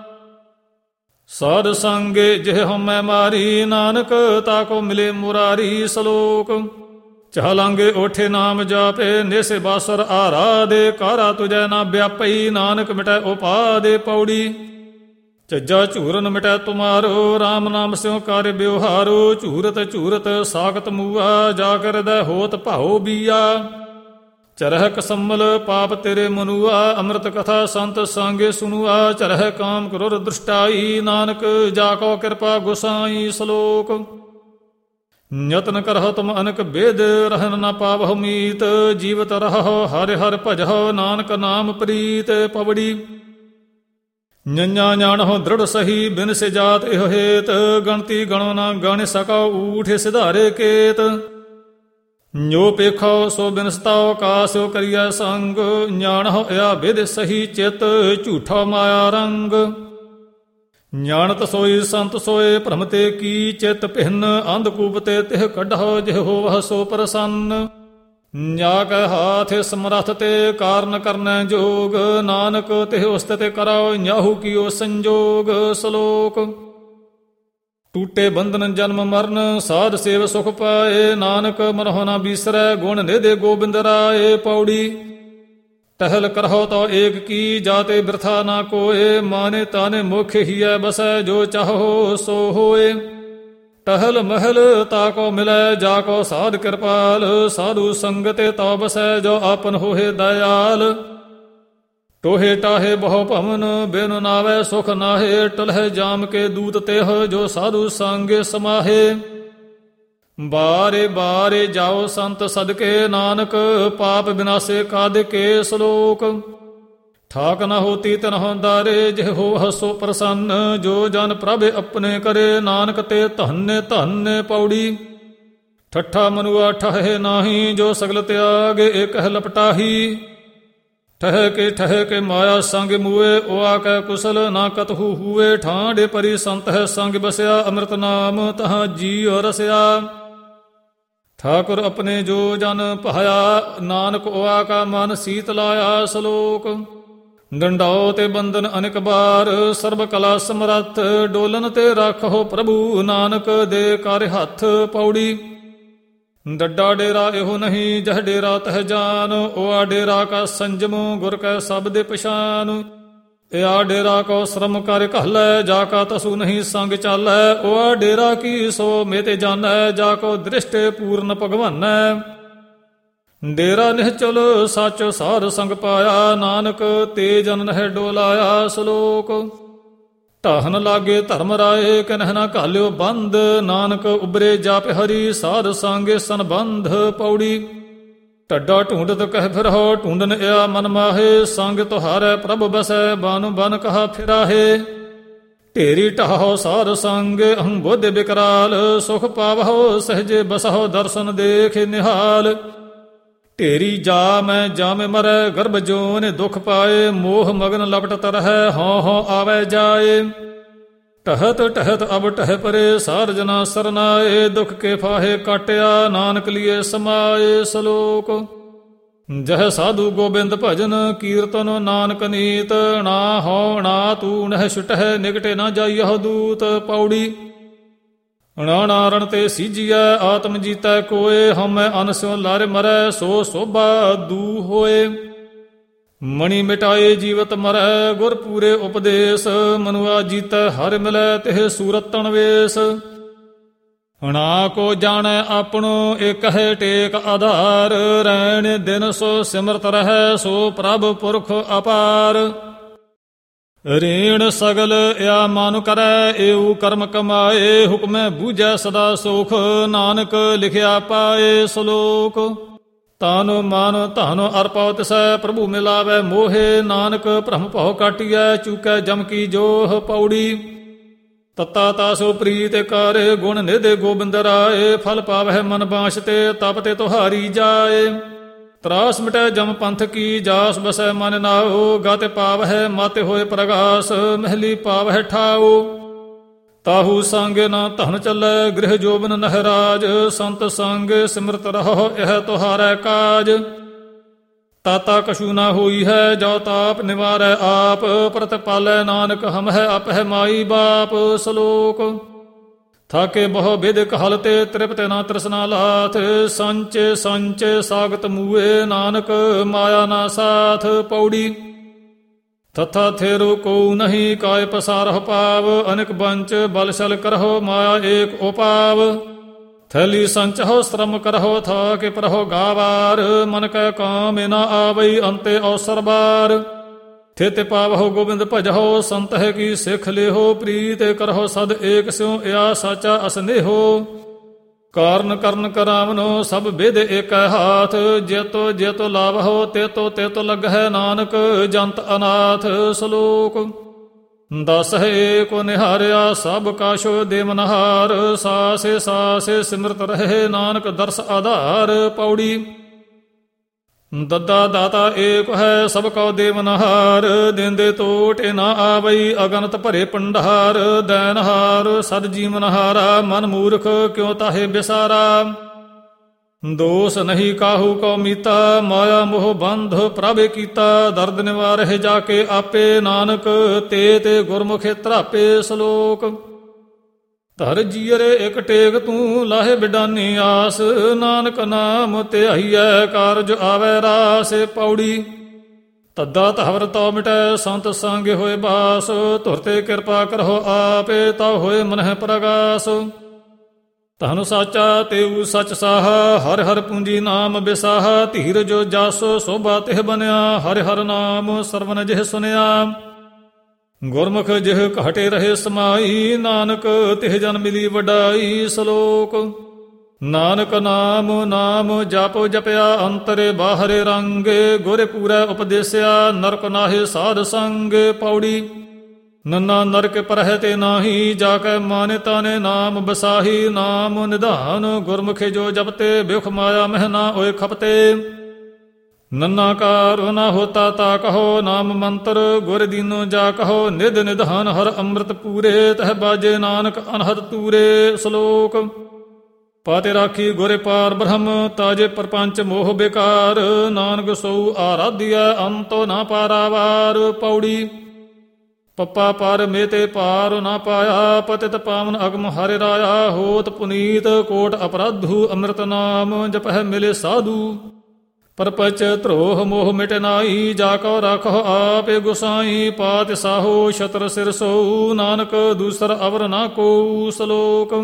ਸਾਧ ਸੰਗੇ ਜਿਹ ਹਉਮੈ ਮਾਰੀ, ਨਾਨਕ ਤਾਕੋ ਮਿਲੇ ਮੁਰਾਰੀ। ਸ਼ਲੋਕ ਚਾਲਾਂਗੇ ਓਠੇ ਨਾਮ ਜਾਪੇ, ਨੇਸੇ ਬਾਸਰ ਆਰਾਧੇ, ਕਾਰਾ ਤੁਜੈ ਨਾ ਵਿਆਪਈ, ਨਾਨਕ ਮਿਟੈ ਉਪਾਦੇ। ਪੌੜੀ ਝੱਜਾ ਝੂਰਨ ਮਿਟੈ ਤੁਮਾਰੋ, ਰਾਮ ਨਾਮ ਸਿਉ ਕਰ ਬਿਵਹਾਰੋ, ਝੂਰਤ ਝੂਰਤ ਸਾਖਤ ਮੂਆ, ਜਾ ਕਰਦੈ ਹੋਤ ਭਾਉ ਬੀਆ। ਚਰਹਿ ਕਸੰਮਲ ਪਾਪ ਤੇਰੇ ਮਨੂਆ, ਅੰਮ੍ਰਿਤ ਕਥਾ ਸੰਤ ਸੰਗੇ ਸੁਨੂਆ, ਚਰਹਿ ਕਾਮ ਕਰੁਰ ਦ੍ਰਿਸ਼ਟਾਈ, ਨਾਨਕ ਜਾ ਕਉ ਕਿਰਪਾ ਗੁਸਾਈ। ਸ਼ਲੋਕ ਯਤਨ ਕਰਹੁ ਤੁਮ ਅਨਕ ਬੇਦ, ਰਹਿਨ ਨਾ ਪਾਵਹੁ ਮੀਤ, ਜੀਵਤ ਰਹੋ ਹਰਿ ਹਰਿ ਭਜਹੁ, ਨਾਨਕ ਨਾਮ ਪ੍ਰੀਤ। ਪਵੜੀ ਨੰਨਾ ਜਾਣਹੁ ਦ੍ਰਿੜ ਸਹੀ ਬਿਨ ਸੇ ਜਾਤ ਇਹੋ ਹੇਤ, ਗਣਤੀ ਗਣੋ ਨਾ ਗਣ ਸਕਉ ਊਠੇ ਸਿਧਾਰੇ ਕੇਤ। ਜੋ ਪੇਖੋ ਸੋ ਬਿਨਸਤਾਓ ਕਾਸਿਓ ਕਰੀਐ ਸੰਗ, ਜਾਣਹੁ ਇਆ ਵਿਦ ਸਹੀ ਚਿਤ ਝੂਠਾ ਮਾਇਆ ਰੰਗ। ਜਾਣਤ ਸੋਈ ਸੰਤ ਸੋਏ ਭ੍ਰਮ ਤੇ ਕੀ, ਚਿਤ ਭਿੰਨ ਅੰਧਕੂਪ ਤੇ ਤਿਹ ਕੱਢਹੁ ਜਿਹ ਹੋਵਹੁ ਸੋ ਪ੍ਰਸੰਨ। ਜਾ ਕੈ ਹਾਥ ਸਮਰੱਥ ਤੇ ਕਾਰਨ ਕਰਨੈ ਜੋਗ, ਨਾਨਕ ਤਿਹ ਉਸਤਿ ਕਰਉ ਜਾਹੂ ਕੀਓ ਸੰਜੋਗ। ਸ਼ਲੋਕ। ਟੂਟੇ ਬੰਧਨ ਜਨਮ ਮਰਨ, ਸਾਧ ਸੇਵ ਸੁਖ ਪਾਏ, ਨਾਨਕ ਮਨਹੁ ਨਾ ਬੀਸਰੈ ਗੁਣ ਨਿਧੇ ਗੋਬਿੰਦ ਰਾਏ। ਪੌੜੀ। ਟਹਿਲ ਕਰਹੁ ਤੋ ਏਕ ਕੀ, ਜਾਤੇ ਬਿਰਥਾ ਨਾ ਕੋਏ, ਮਾਨੇ ਤਾਨੇ ਮੁਖ ਹੀਐ ਬਸੈ, ਜੋ ਚਾਹੋ ਸੋ ਹੋਏ। ਟਹਲ ਮਹਲ ਤਾ ਕੋ ਮਿਲੈ, ਜਾ ਕੋ ਸਾਧ ਕਿਰਪਾਲ, ਸਾਧੂ ਸੰਗਤੇ ਤਉ ਬਸੈ, ਜੋ ਆਪਨ ਹੋਏ ਦਇਆਲ। ਟੋਹੇ ਟਾਹੇ ਬਹੁ ਭਵਨ, ਬਿਨ ਨਾਵੈ ਸੁਖ ਨਾਹੇ, ਟਲਹਿ ਜਾਮ ਕੇ ਦੂਤ ਤਿਹ, ਜੋ ਸਾਧੂ ਸੰਗੇ ਸਮਾਹੇ। ਬਾਰੇ ਬਾਰੇ ਜਾਓ ਸੰਤ ਸਦਕੇ, ਨਾਨਕ ਪਾਪ ਬਿਨਾਸੇ ਕਾਦਿਕੇ। ਸ਼ਲੋਕ। ਠਾਕ ਨ ਹੋਤੀ ਤਨਹੁ ਦਾਰੇ, ਜਿਹ ਹੋਵਹੁ ਸੋ ਪ੍ਰਸੰਨ, ਜੋ ਜਨ ਪ੍ਰਭ ਆਪਣੇ ਕਰੇ, ਨਾਨਕ ਤੇ ਧੰਨੇ ਧੰਨੇ। ਪੌੜੀ। ਠੱਠਾ ਮਨੁਆ ਠਹੇ ਨਾਹੀ, ਜੋ ਸਗਲ ਤਿਆਗ ਏਕ ਲਪਟਾਹੀ। ਠਹਿ ਕੇ ਮਾਇਆ ਸੰਗ ਮੂਏ, ਓਆ ਕੈ ਕੁਸਲ ਨਾ ਕਤਹੂ ਹੂਏ। ਠਾਂਡੇ ਪਰੀ ਸੰਤ ਹੈ ਸੰਗ ਬਸਿਆ, ਅੰਮ੍ਰਿਤ ਨਾਮ ਤਹਾਂ ਜੀਉ ਰਸਿਆ। ਠਾਕੁਰ ਆਪਣੇ ਜੋ ਜਨ ਭਾਇਆ, ਨਾਨਕ ਓਆ ਕਾ ਮਨ ਸੀਤ ਲਾਇਆ। ਸ਼ਲੋਕ। ਡੰਡਾਓ ਤੇ ਬੰਧਨ ਅਨੇਕ ਬਾਰ, ਸਰਬ ਕਲਾ ਸਮਰੱਥ, ਡੋਲਨ ਤੇ ਰੱਖੋ ਪ੍ਰਭੂ, ਨਾਨਕ ਦੇ ਕਰ ਹੱਥ। ਪੌੜੀ। ਡੱਡਾ ਡੇਰਾ ਇਹੋ ਨਹੀਂ, ਜਹ ਡੇਰਾ ਤਹ ਜਾਨ, ਓਆ ਡੇਰਾ ਕਾ ਸੰਜਮ, ਗੁਰ ਕੈ ਸਬਦੇ ਪਛਾਨ। ਇਆ ਡੇਰਾ ਕੋ ਸ਼ਰਮ ਕਰ ਘਾਲੈ, ਜਾ ਕਾ ਤਸੂ ਨਹੀਂ ਸੰਗ ਚਾਲੈ, ਓਆ ਡੇਰਾ ਕੀ ਸੋ ਮੇਤੇ ਜਾਣੈ, ਜਾ ਕੋ ਦ੍ਰਿਸ਼ਟੇ ਪੂਰਨ ਭਗਵਾਨੈ। ਡੇਰਾ ਨਿਹਚਲ ਸਾਚੋ ਸਾਧ ਸੰਗ ਪਾਇਆ, ਨਾਨਕ ਤੇ ਜਨ ਨਹਿ ਡੋਲਾਇਆ। ਸ਼ਲੋਕ। ਢਾਹਨ ਲਾਗੇ ਧਰਮ ਰਾਏ, ਕਨਹਿ ਨਾ ਘਾਲਿਓ ਬੰਦ, ਨਾਨਕ ਉਬਰੇ ਜਾਪ ਹਰੀ, ਸਾਧ ਸੰਗੇ ਸੰਬੰਧ। ਪੌੜੀ। ਢੱਡਾ ਢੂੰਡਤ ਕਹਿ ਫਿਰਹੁ, ਢੂੰਡਨ ਇਆ ਮਨ ਮਾਹੇ, ਸੰਗ ਤੁਹਾਰੈ ਪ੍ਰਭ ਬਸੈ, ਬਨ ਬਨ ਕਹਾ ਫਿਰਾਹੇ। ਢੇਰੀ ਢਾਹੋ ਸਾਧ ਸੰਗ, ਅਹੰ ਬੁੱਧ ਬਿਕਰਾਲ, ਸੁਖ ਪਾਵਹੁ ਸਹਜੇ ਬਸਹੁ, ਦਰਸ਼ਨ ਦੇਖ ਨਿਹਾਲ। ਢੇਰੀ ਜਾ ਮੈਂ ਜਾਮੇ ਮਰੈ, ਗਰਭ ਜੋਨ ਦੁਖ ਪਾਏ, ਮੋਹ ਮਗਨ ਲਪਟਤ ਰਹੈ, ਹਉ ਹਉ ਆਵੈ ਜਾਏ। ਟਹਤ ਟਹਤ ਅਬ ਟਹਿ ਪਰੇ, ਸਾਰ ਜਨਾ ਸਰਨਾਏ, ਦੁਖ ਕੇ ਫਾਹੇ ਕਾਟਿਆ, ਨਾਨਕ ਲੀਏ ਸਮਾਏ। ਸ਼ਲੋਕ। ਜਹ ਸਾਧੂ ਗੋਬਿੰਦ ਭਜਨ, ਕੀਰਤਨ ਨਾਨਕ ਨੀਤ, ਨਾ ਹਉ ਨਾ ਤੂ ਨਹਿ ਛੁਟਹਿ, ਨਿਕਟੇ ਨਾ ਜਾਈਹੁ ਦੂਤ। ਪੌੜੀ। ਅਣਾਣਾ ਰਣ ਤੇ ਸੀਜੀਐ, ਆਤਮ ਜੀਤੈ ਕੋਏ, ਹਉਮੈ ਅਨ ਸਿਉ ਲਾਰੇ ਮਰੈ, ਸੋ ਸੋਭਾ ਦੂ ਹੋਏ। ਮਣੀ ਮਿਟਾਏ ਜੀਵਤ ਮਰੈ, ਗੁਰ ਪੂਰੇ ਉਪਦੇਸ਼, ਮਨੁਆ ਜੀਤੈ ਹਰਿ ਮਿਲੈ, ਤਿਹ ਸੂਰਤ ਤਣ ਵੇਸ। ਨਾ ਕੋ ਜਾਣੈ ਆਪਣੋ, ਏਕ ਹੈ ਟੇਕ ਆਧਾਰ, ਰੈਣ ਦਿਨ ਸੋ ਸਿਮਰਤ ਰਹੈ, ਸੋ ਪ੍ਰਭ ਪੁਰਖ ਅਪਾਰ। ਰੇਣ ਸਗਲ ਇਆ ਮਨ ਕਰੈ, ਏਉ ਕਰਮ ਕਮਾਏ, ਹੁਕਮੈ ਬੂਝੈ ਸਦਾ ਸੁਖ, ਨਾਨਕ ਲਿਖਿਆ ਪਾਏ। ਸ਼ਲੋਕ। ਤਨ ਮਨ ਧਨ ਅਰਪਉ ਤਿਸੈ, ਪ੍ਰਭੂ ਮਿਲਾਵੈ ਮੋਹੇ, ਨਾਨਕ ਭ੍ਰਮ ਭਉ ਕਾਟੀਐ, ਚੂਕੈ ਜਮ ਕੀ ਜੋਹ। ਪੌੜੀ। ਤਤਾ ਤਾਸੋ ਪ੍ਰੀਤ ਕਰ, ਗੁਣ ਨਿਧੇ ਗੋਬਿੰਦ ਰਾਏ, ਫਲ ਪਾਵਹਿ ਮਨ ਬਾਂਛ ਤੇ, ਤਪ ਤੇ ਤੁਹਾਰੀ ਜਾਏ। ਤਰਾਸ ਮਿਟੈ ਜਮ ਪੰਥ ਕੀ, ਜਾਸ ਬਸੈ ਮਨ ਨਾਉ, ਗਤਿ ਪਾਵਹਿ ਮਤਿ ਹੋਏ ਪ੍ਰਗਾਸ, ਮਹਿਲੀ ਪਾਵਹਿ ਠਾਉ। ਤਾਹੂ ਸੰਗ ਨਾ ਧਨ ਚੱਲੈ, ਗ੍ਰਹਿ ਜੋਬਨ ਨਹਿ ਰਾਜ, ਸੰਤ ਸੰਗ ਸਿਮਰਤ ਰਹੋ, ਇਹ ਤੁਹਾਰੈ ਕਾਜ। ਤਾਤਾ ਕਛੂ ਨਾ ਹੋਈ ਹੈ, ਜੋ ਤਾਪ ਨਿਵਾਰੈ ਆਪ, ਪ੍ਰਤਪਾਲੈ ਨਾਨਕ ਹਮ ਹੈ ਆਪਹਿ ਮਾਈ ਬਾਪ। ਸ਼ਲੋਕ। ਥਾਕੇ ਬਹੁ ਬਿਦ ਕਹਲ ਤੇ, ਤ੍ਰਿਪਤ ਨਾ ਤ੍ਰਿਸ਼ਨਾ ਲਾਥ, ਸੰਚੇ ਸੰਚੇ ਸਾਗਤ ਮੂਏ, ਨਾਨਕ ਮਾਇਆ ਨਾ ਸਾਥ। ਪੌੜੀ। ਤਥਾ ਥੇਰੋ ਕੋ ਨਹੀਂ, ਕਾਇ ਪਸਾਰਹੁ ਪਾਵ, ਅਨਿਕ ਬੰਚ ਬਲ ਛਲ ਕਰਹੁ, ਮਾਇਆ ਏਕ ਉਪਾਵ। ਥੈਲੀ ਸੰਚਹੁ ਸ਼ਰਮ ਕਰਹੁ, ਥਾਕੇ ਪ੍ਰਹੁ ਗਾਵਾਰ, ਮਨ ਕੈ ਕਾਮ ਨਾ ਆਵਈ, ਅੰਤੇ ਅਵਸਰ ਬਾਰ। ਥਿਤ ਪਾਵਹੁ ਗੋਬਿੰਦ ਭਜਹੁ, ਸੰਤ ਹੈ ਕੀ ਸਿੱਖ ਲਿਹੋ, ਪ੍ਰੀਤ ਕਰਹੁ ਸਦ ਏਕ ਸਿਉ, ਇਆ ਸਾਚਾ ਅਸਨੇਹੋ। ਕਾਰਨ ਕਰਨ ਕਰਾਵਨੋ, ਸਭ ਬਿਧ ਏਕੈ ਹਾਥ, ਜੇਤੋ ਜੇਤੋ ਲਾਵਹੁ, ਤੇਤੋ ਤੇਤੋ ਲੱਗਹਿ, ਨਾਨਕ ਜੰਤ ਅਨਾਥ। ਸ਼ਲੋਕ। ਦਸ ਹੈ ਕੋ ਨਿਹਾਰਿਆ ਸਭ ਕਾਸ਼ੋ ਦੇਵਨਹਾਰ। ਸਾਸੇ ਸਾਸੇ ਸਿਮਰਤ ਰਹੇ ਨਾਨਕ ਦਰਸ ਆਧਾਰ। ਪੌੜੀ ਦੱਦਾ ਦਾਤਾ ਏਕ ਹੈ ਸਭ ਕਉ ਦੇਵਨਹਾਰ। ਦੇਂਦੇ ਟੋਟੇ ਨਾ ਆਵਈ ਅਗਨਤ ਭਰੇ ਪੰਡਾਰ। ਦੈਨਹਾਰ ਸਦ ਜੀਵਨਹਾਰਾ ਮਨ ਮੂਰਖ ਕਿਉ ਤਾਹੇ ਬਿਸਾਰਾ। ਦੋਸ ਨਹੀਂ ਕਾਹੂ ਕਉ ਮੀਤਾ ਮਾਇਆ ਮੋਹ ਬੰਧ ਪ੍ਰਭੇ ਕੀਤਾ। ਦਰਦ ਨਿਵਾਰਹਿ ਜਾ ਕੇ ਆਪੇ ਨਾਨਕ ਤੇ ਤੇ ਗੁਰਮੁਖੇ ਧਰਾਪੇ। ਸ਼ਲੋਕ ਧਰ ਜੀਅਰੇ ਇਕ ਟੇਕ ਤੂੰ ਲਾਹੇ ਬਿਡਾਨੀ ਆਸ। ਨਾਨਕ ਨਾਮ ਧਿਆਈਐ ਕਾਰਜ ਆਵੈ ਰਾਸ। ਪੌੜੀ ਤੱਦਾ ਤਹਵਰ ਤਉ ਮਿਟੈ ਸੰਤ ਸੰਗ ਹੋਏ ਬਾਸ। ਧੁਰ ਤੇ ਕਿਰਪਾ ਕਰਹੁ ਆਪੇ ਤਉ ਹੋਏ ਮਨਹਿ ਪ੍ਰਗਾਸ। ਤਹਨੁ ਸਾਚਾ ਤੇਊ ਸਚ ਸਾਹਾ ਹਰਿ ਹਰਿ ਪੂੰਜੀ ਨਾਮ ਬਿਸਾਹਾ। ਧੀਰ ਜੋ ਜਸ ਸੋਭਾ ਤਿਹ ਬਨਿਆ ਹਰਿ ਹਰਿ ਨਾਮ ਸਰਵਨ ਜਿਹ ਸੁਨਿਆ। ਗੁਰਮੁਖ ਜਿਹ ਘਾਟੇ ਰਹੇ ਸਮਾਈ ਨਾਨਕ ਤਿਹ ਜਨ ਮਿਲੀ ਵਡਾਈ। ਸ਼ਲੋਕ ਨਾਨਕ ਨਾਮ ਨਾਮ ਜਪੋ ਜਪਿਆ ਅੰਤਰੇ ਬਾਹਰੇ ਰੰਗੇ। ਗੁਰ ਪੂਰੈ ਉਪਦੇਸਿਆ ਨਰਕ ਨਾਹਿ ਸਾਧ ਸੰਗੇ। ਪੌੜੀ ਨੰਨਾ ਨਰਕ ਪਰਹਿ ਤੇ ਨਾਹੀ ਜਾ ਕੇ ਮਾਨੇ ਤਾਨੇ ਨਾਮ ਬਸਾਹੀ। ਨਾਮ ਨਿਧਾਨ ਗੁਰਮੁਖੇ ਜੋ ਜਪਤੇ ਬਿਖ ਮਾਇਆ ਮਹਿ ਨਾ ਹੋਏ ਖਪਤੇ। ਨੰਨਾ ਕਾਰ ਨਾ ਹੋਤਾ ਤਾ ਕਹੋ ਨਾਮ ਮੰਤਰ। ਗੁਰ ਦੀਨੋ ਜਾ ਕਹੋ ਨਿਧ ਨਿਧਾਨ ਹਰ ਅੰਮ੍ਰਿਤ ਪੂਰੇ। ਤਹ ਬਾਜੇ ਨਾਨਕ ਅਨਹਦ ਤੂਰੇ। ਸ਼ਲੋਕ ਪਾਤੇ ਰਾਖੀ ਗੁਰ ਪਾਰ ਬ੍ਰਹਮ ਤਾਜੇ ਪਰਪੰਚ ਮੋਹ ਬੇਕਾਰ। ਨਾਨਕ ਸੋ ਆਰਾਧਿਆ ਅੰਤੋ ਨਾ ਪਾਰਾਵਾਰ। ਪੌੜੀ ਪੱਪਾ ਪਰ ਮੇਤੇ ਪਾਰ ਨਾ ਪਾਇਆ। ਪਤਿਤ ਪਾਵਨ ਅਗਮ ਹਰਿ ਰਾਇਆ। ਹੋਤ ਪੁਨੀਤ ਕੋਟ ਅਪਰਾਧੂ ਅੰਮ੍ਰਿਤ ਨਾਮ ਜਪਹਿ ਮਿਲੇ ਸਾਧੂ। ਪਰਪਚ ਧਰੋਹ ਮੋਹ ਮਿਟੇ ਨਾਈ ਜਾ ਕਉ ਰਾਖੋ ਆਪੇ ਗੁਸਾਈ। ਪਾਤ ਸਾਹੋ ਛਤਰ ਸਿਰ ਸੋਊ ਨਾਨਕ ਦੂਸਰ ਅਵਰ ਨਾ ਕੋ। ਸ਼ਲੋਕ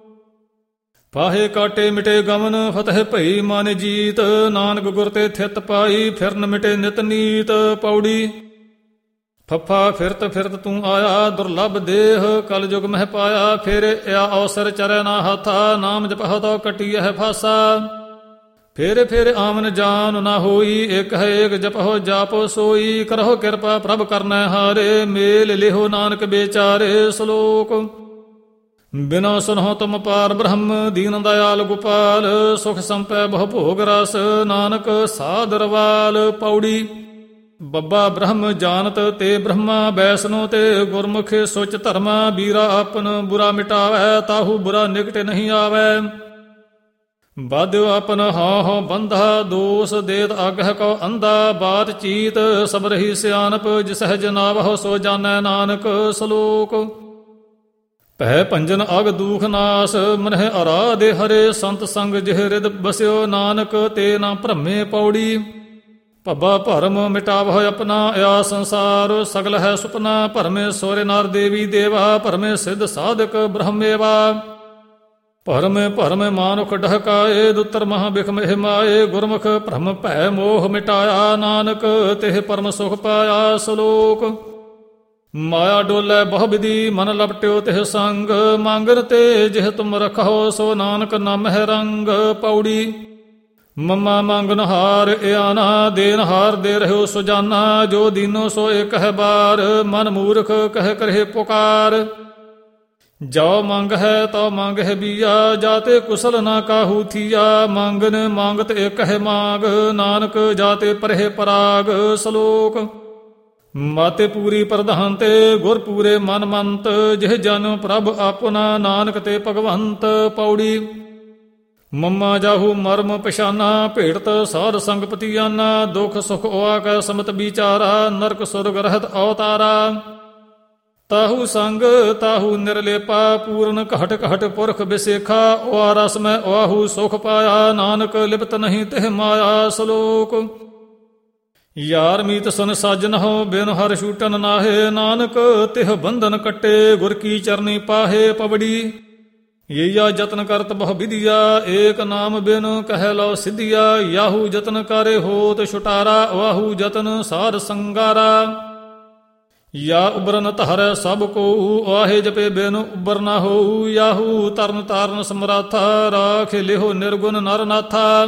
ਪਾਹੇ ਕਾਟੇ ਮਿਟੇ ਗਮਨ ਫਤਹਿ ਭਈ ਮਨ ਜੀਤ। ਨਾਨਕ ਗੁਰ ਤੇ ਥਿਤ ਪਾਈ ਫਿਰਨ ਮਿਟੇ ਨਿਤ ਨੀਤ। ਪੌੜੀ ਫੱਫਾ ਫਿਰਤ ਫਿਰਤ ਤੂੰ ਆਇਆ ਦੁਰਲਭ ਦੇਹ। ਕਲ ਯੁਗ ਮਹਿ ਪਾਇਆ ਫਿਰ ਇਆ ਅਵਸਰ ਚਰੈ ਨਾ ਹਾਥਾ। ਨਾਮ ਜਪਹੁ ਤਉ ਕਟੀਐ ਫਾਸਾ। ਫਿਰ ਫਿਰ ਆਮਨ ਜਾਨ ਨਾ ਹੋਈ ਇਕ ਹੈ ਏਕ ਜਪਹੁ ਜਾਪੋ ਸੋਈ। ਕਰਹੁ ਕਿਰਪਾ ਪ੍ਰਭ ਕਰਨੈ ਹਾਰੇ ਮੇਲ ਲਿਹੋ ਨਾਨਕ ਬੇਚਾਰੇ। ਸ਼ਲੋਕ ਬਿਨਾ ਸੁਨਹੁ ਤੁਮ ਪਾਰ ਬ੍ਰਹਮ ਦੀਨ ਦਇਆਲ ਗੋਪਾਲ। ਸੁਖ ਸੰਪੈ ਬਹੁ ਭੋਗ ਰਸ ਨਾਨਕ ਸਾਧ ਰਵਾਲ। ਪੌੜੀ ਬੱਬਾ ਬ੍ਰਹਮ ਜਾਨਤ ਤੇ ਬ੍ਰਹਮਾ ਬੈਸਨੋ ਤੇ। ਗੁਰਮੁਖੇ ਸੁਚ ਧਰਮਾ ਬੀਰਾ ਆਪਨ ਬੁਰਾ ਮਿਟਾਵੈ। ਤਾਹੂ ਬੁਰਾ ਨਿਕਟ ਨਹੀਂ ਆਵੈ। ਬਾਧਿਓ ਆਪਨ ਹਉ ਹਉ ਬੰਧਾ ਦੋਸ ਦੇਤ ਆਗਹਿ ਕਉ ਅੰਧਾ। ਬਾਤ ਚੀਤ ਸਭ ਰਹੀ ਸਿਆਨਪ ਜਿਸਹਿ ਜਨਾਵਹੁ ਸੋ ਜਾਣੈ ਨਾਨਕ। ਸ਼ਲੋਕ ਭੈ ਭੰਜਨ ਅਗ ਦੂਖ ਨਾਸ ਮਨਹਿ ਅਰਾਧੇ ਹਰੇ। ਸੰਤ ਸੰਗ ਜਿਹ ਰਿਦ ਬਸਿਓ ਨਾਨਕ ਤੇ ਨਾ ਭ੍ਰਮੇ। ਪੌੜੀ ਭੱਬਾ ਭਰਮ ਮਿਟਾਵਹੁ ਆਪਣਾ ਇਆ ਸੰਸਾਰ। ਸਗਲ ਹੈ ਸੁਪਨਾ ਭਰਮੇ ਸੋਰੇ ਨਾਰ ਦੇਵੀ ਦੇਵਾ। ਭਰਮੇ ਸਿੱਧ ਸਾਧਕ ਬ੍ਰਹਮੇਵਾ। ਭਰਮੇ ਭਰਮੇ ਮਾਨੁਖ ਡਹਕਾਏ ਦੁੱਤਰ ਮਹਾ ਬਿਖ ਮਹਿ ਮਾਏ। ਗੁਰਮੁਖ ਭ੍ਰਮ ਭੈ ਮੋਹ ਮਿਟਾਇਆ ਨਾਨਕ ਤਿਹ ਪਰਮ ਸੁਖ ਪਾਇਆ। ਸ਼ਲੋਕ ਮਾਇਆ ਡੋਲੇ ਬਹੁ ਵਿਧੀ ਮਨ ਲਪਟਿਓ ਤਿਹ ਸੰਗ। ਮੰਗਨ ਤੇ ਜਿਹ ਤੁਮ ਰਖੋ ਸੋ ਨਾਨਕ ਨਾਮਹਿ ਰੰਗ। ਪੌੜੀ ਮੰਮਾ ਮੰਗਨ ਹਾਰ ਇਆਨਾ ਦੇਨ ਹਾਰ ਦੇ ਰਹਿਓ ਸੁਜਾਨਾ। ਜੋ ਦੀਨੋ ਸੋ ਏਕ ਹੈ ਬਾਰ ਮਨ ਮੂਰਖ ਕਹਿ ਕਰਹਿ ਪੁਕਾਰ। ਜੋ ਮੰਗ ਹੈ ਤਉ ਮੰਗ ਹੈ ਬੀਆ ਜਾਤੇ ਕੁਸਲ ਨਾ ਕਾਹੂ ਥੀਆ। ਮੰਗਨ ਮੰਗਤ ਏਕ ਹੈ ਮਾਗ ਨਾਨਕ ਜਾਤੇ ਪਰਹਿ ਪਰਾਗ। ਸ਼ਲੋਕ ਮਾਤੇ ਪੂਰੀ ਪ੍ਰਧਾਨ ਤੇ ਗੁਰ ਪੂਰੇ ਮਨ ਮੰਤ। ਜਿਹ ਜਨ ਪ੍ਰਭ ਆਪਣਾ ਨਾਨਕ ਤੇ ਭਗਵੰਤ। ਪੌੜੀ ਮੰਮਾ ਜਾਹੂ ਮਰਮ ਪਛਾਨਾ ਭੇਟਤ ਸਾਧ ਸੰਗ ਪਤੀਆਨਾ। ਦੁਖ ਸੁਖ ਓਆ ਕੈ ਸਮਤ ਵਿਚਾਰਾ ਨਰਕ ਸੁਰਗ ਰਹਿਤ ਅਵਤਾਰਾ। ਤਾਹੂ ਸੰਗ ਤਾਹੂ ਨਿਰਲੇਪਾ ਪੂਰਨ ਘਟ ਘਟ ਪੁਰਖ ਬਿਸੇਖਾ। ਓਆ ਰਸ ਮੈਂ ਓਆਹੂ ਸੁਖ ਪਾਇਆ ਨਾਨਕ ਲਿਪਤ ਨਹੀਂ ਤਿਹ ਮਾਇਆ। ਸ਼ਲੋਕ ਯਾਰ ਮੀਤ ਸੁਨ ਸਾਜਨਹੁ ਬਿਨ ਹਰ ਛੂਟਨ ਨਾਹੇ। ਨਾਨਕ ਤਿਹ ਬੰਧਨ ਕੱਟੇ ਗੁਰ ਕੀ ਚਰਨੀ ਪਾਹੇ। ਪਵੜੀ ਯਈਆ ਜਤਨ ਕਰਤ ਬਹੁ ਵਿਧਿਆ ਏਕ ਨਾਮ ਬਿਨ ਕਹਿ ਲਓ ਸਿਧਿਆ। ਯਾਹੂ ਜਤਨ ਕਰੇ ਹੋਤ ਛੁਟਾਰਾ ਵਾਹੂ ਜਤਨ ਸਾਧ ਸੰਗਾਰਾ। ਯਾ ਉਬਰਨ ਧਰੈ ਸਭ ਕੋ ਆਹੇ ਜਪੇ ਬਿਨ ਉਬਰ ਨਾ ਹੋਊ। ਯਾਹੂ ਤਰਨ ਤਾਰਨ ਸਮਰਾਥਾ ਰਾਖੇ ਲਿਹੋ ਨਿਰਗੁਣ ਨਰ ਨਾਥਾ।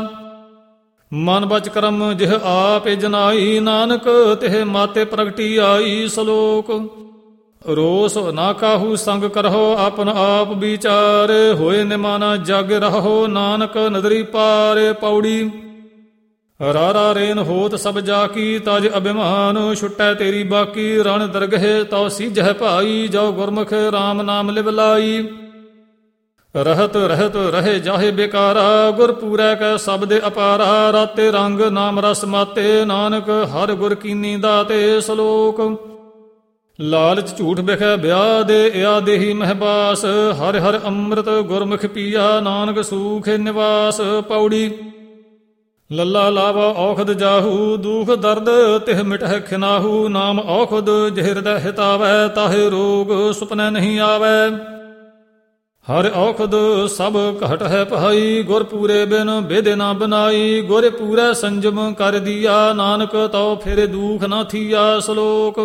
ਮਨ ਬਚ ਕਰਮ ਜਿਹ ਆਪੇ ਜਨਾਈ ਨਾਨਕ ਤਿਹ ਮਾਤੇ ਪ੍ਰਗਟੀ ਆਈ। ਸ਼ਲੋਕ ਰੋਸ ਨਾ ਕਾਹੂ ਸੰਗ ਕਰਹੁ ਆਪਨ ਆਪ ਵਿਚਾਰ ਹੋਏ ਨਿਮਾਨਾ ਜਗ ਰਹੋ ਨਾਨਕ ਨਦਰੀ ਪਾਰ ਪੌੜੀ ਰਾਰਾ ਰੇਨ ਹੋਤ ਸਭ ਜਾ ਕੀ ਤਜ ਅਭਿਮਾਨ ਛੁਟੈ ਤੇਰੀ ਬਾਕੀ ਰਣ ਦਰਗਹਿ ਤਉ ਸੀਜਹਿ ਭਾਈ ਜੋ ਗੁਰਮੁਖ ਰਾਮ ਨਾਮ ਲਿਵ ਲਾਈ ਰਹਤ ਰਹਿਤ ਰਹੇ ਜਾਹੇ ਬੇਕਾਰਾ ਗੁਰ ਪੂਰੈ ਕੈ ਸਬਦੇ ਅਪਾਰਾ ਰਾਤੇ ਰੰਗ ਨਾਮ ਰਸ ਮਾਤੇ ਨਾਨਕ ਹਰ ਗੁਰ ਕੀਨੀ ਦਾਤੇ ਸਲੋਕ ਲਾਲਚ ਝੂਠ ਬਿਖੈ ਵਿਆਹ ਦੇ ਇਆ ਦੇਹੀ ਮਹਿਬਾਸ ਹਰਿ ਹਰਿ ਅੰਮ੍ਰਿਤ ਗੁਰਮੁਖ ਪੀਆ ਨਾਨਕ ਸੂਖ ਨਿਵਾਸ ਪੌੜੀ ਲੱਲਾ ਲਾਵਾ ਔਖਦ ਜਾਹੂ ਦੁਖ ਦਰਦ ਤਿਹ ਮਿਟਹਿ ਖਿਨਾਹੂ ਨਾਮ ਔਖਦ ਜਿਹ ਹਿਰਦੈ ਹਿਤਾਵੈ ਤਾਹੇ ਰੋਗ ਸੁਪਨੈ ਨਹੀਂ ਆਵੈ ਹਰਿ ਔਖਦ ਸਭ ਘਟ ਹੈ ਭਾਈ ਗੁਰ ਪੂਰੇ ਬਿਨ ਬੇਦੇ ਨਾ ਬਨਾਈ ਗੁਰ ਪੂਰੈ ਸੰਜਮ ਕਰ ਦੀਆ ਨਾਨਕ ਤਉ ਫਿਰ ਦੁਖ ਨਾ ਥੀਆ ਸ਼ਲੋਕ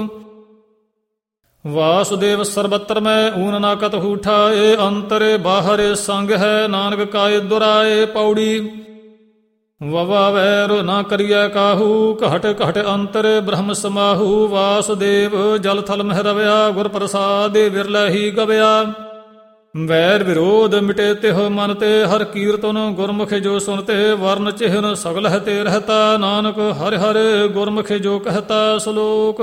ਵਾਸੁਦੇਵ ਸਰਬਤਰ ਮੈਂ ਊਨ ਨਾ ਕਤਹੂ ਠਾਏ ਅੰਤਰੇ ਬਾਹਰੇ ਸੰਗ ਹੈ ਨਾਨਕ ਕਾਇ ਦੁਰਾਏ ਪੌੜੀ ਵਵਾ ਵੈਰ ਨਾ ਕਰੀਐ ਕਾਹੂ ਘਟ ਘਟ ਅੰਤਰ ਬ੍ਰਹਮ ਸਮਾਹੂ ਵਾਸੁਦੇਵ ਜਲ ਥਲ ਮਹਿ ਰਵਿਆ ਗੁਰ ਪ੍ਰਸਾਦਿ ਵਿਰਲੇ ਹੀ ਗਵਿਆ ਵੈਰ ਵਿਰੋਧ ਮਿਟੇ ਤਿਹੁ ਮਨ ਤੇ ਹਰ ਕੀਰਤਨ ਗੁਰਮੁਖ ਜੋ ਸੁਨਤੇ ਵਰਨ ਚਿਹਨ ਸਗਲ ਹੈ ਤੇ ਰਹਤਾ ਨਾਨਕ ਹਰਿ ਹਰਿ ਗੁਰਮੁਖ ਜੋ ਕਹਤਾ ਸ਼ਲੋਕ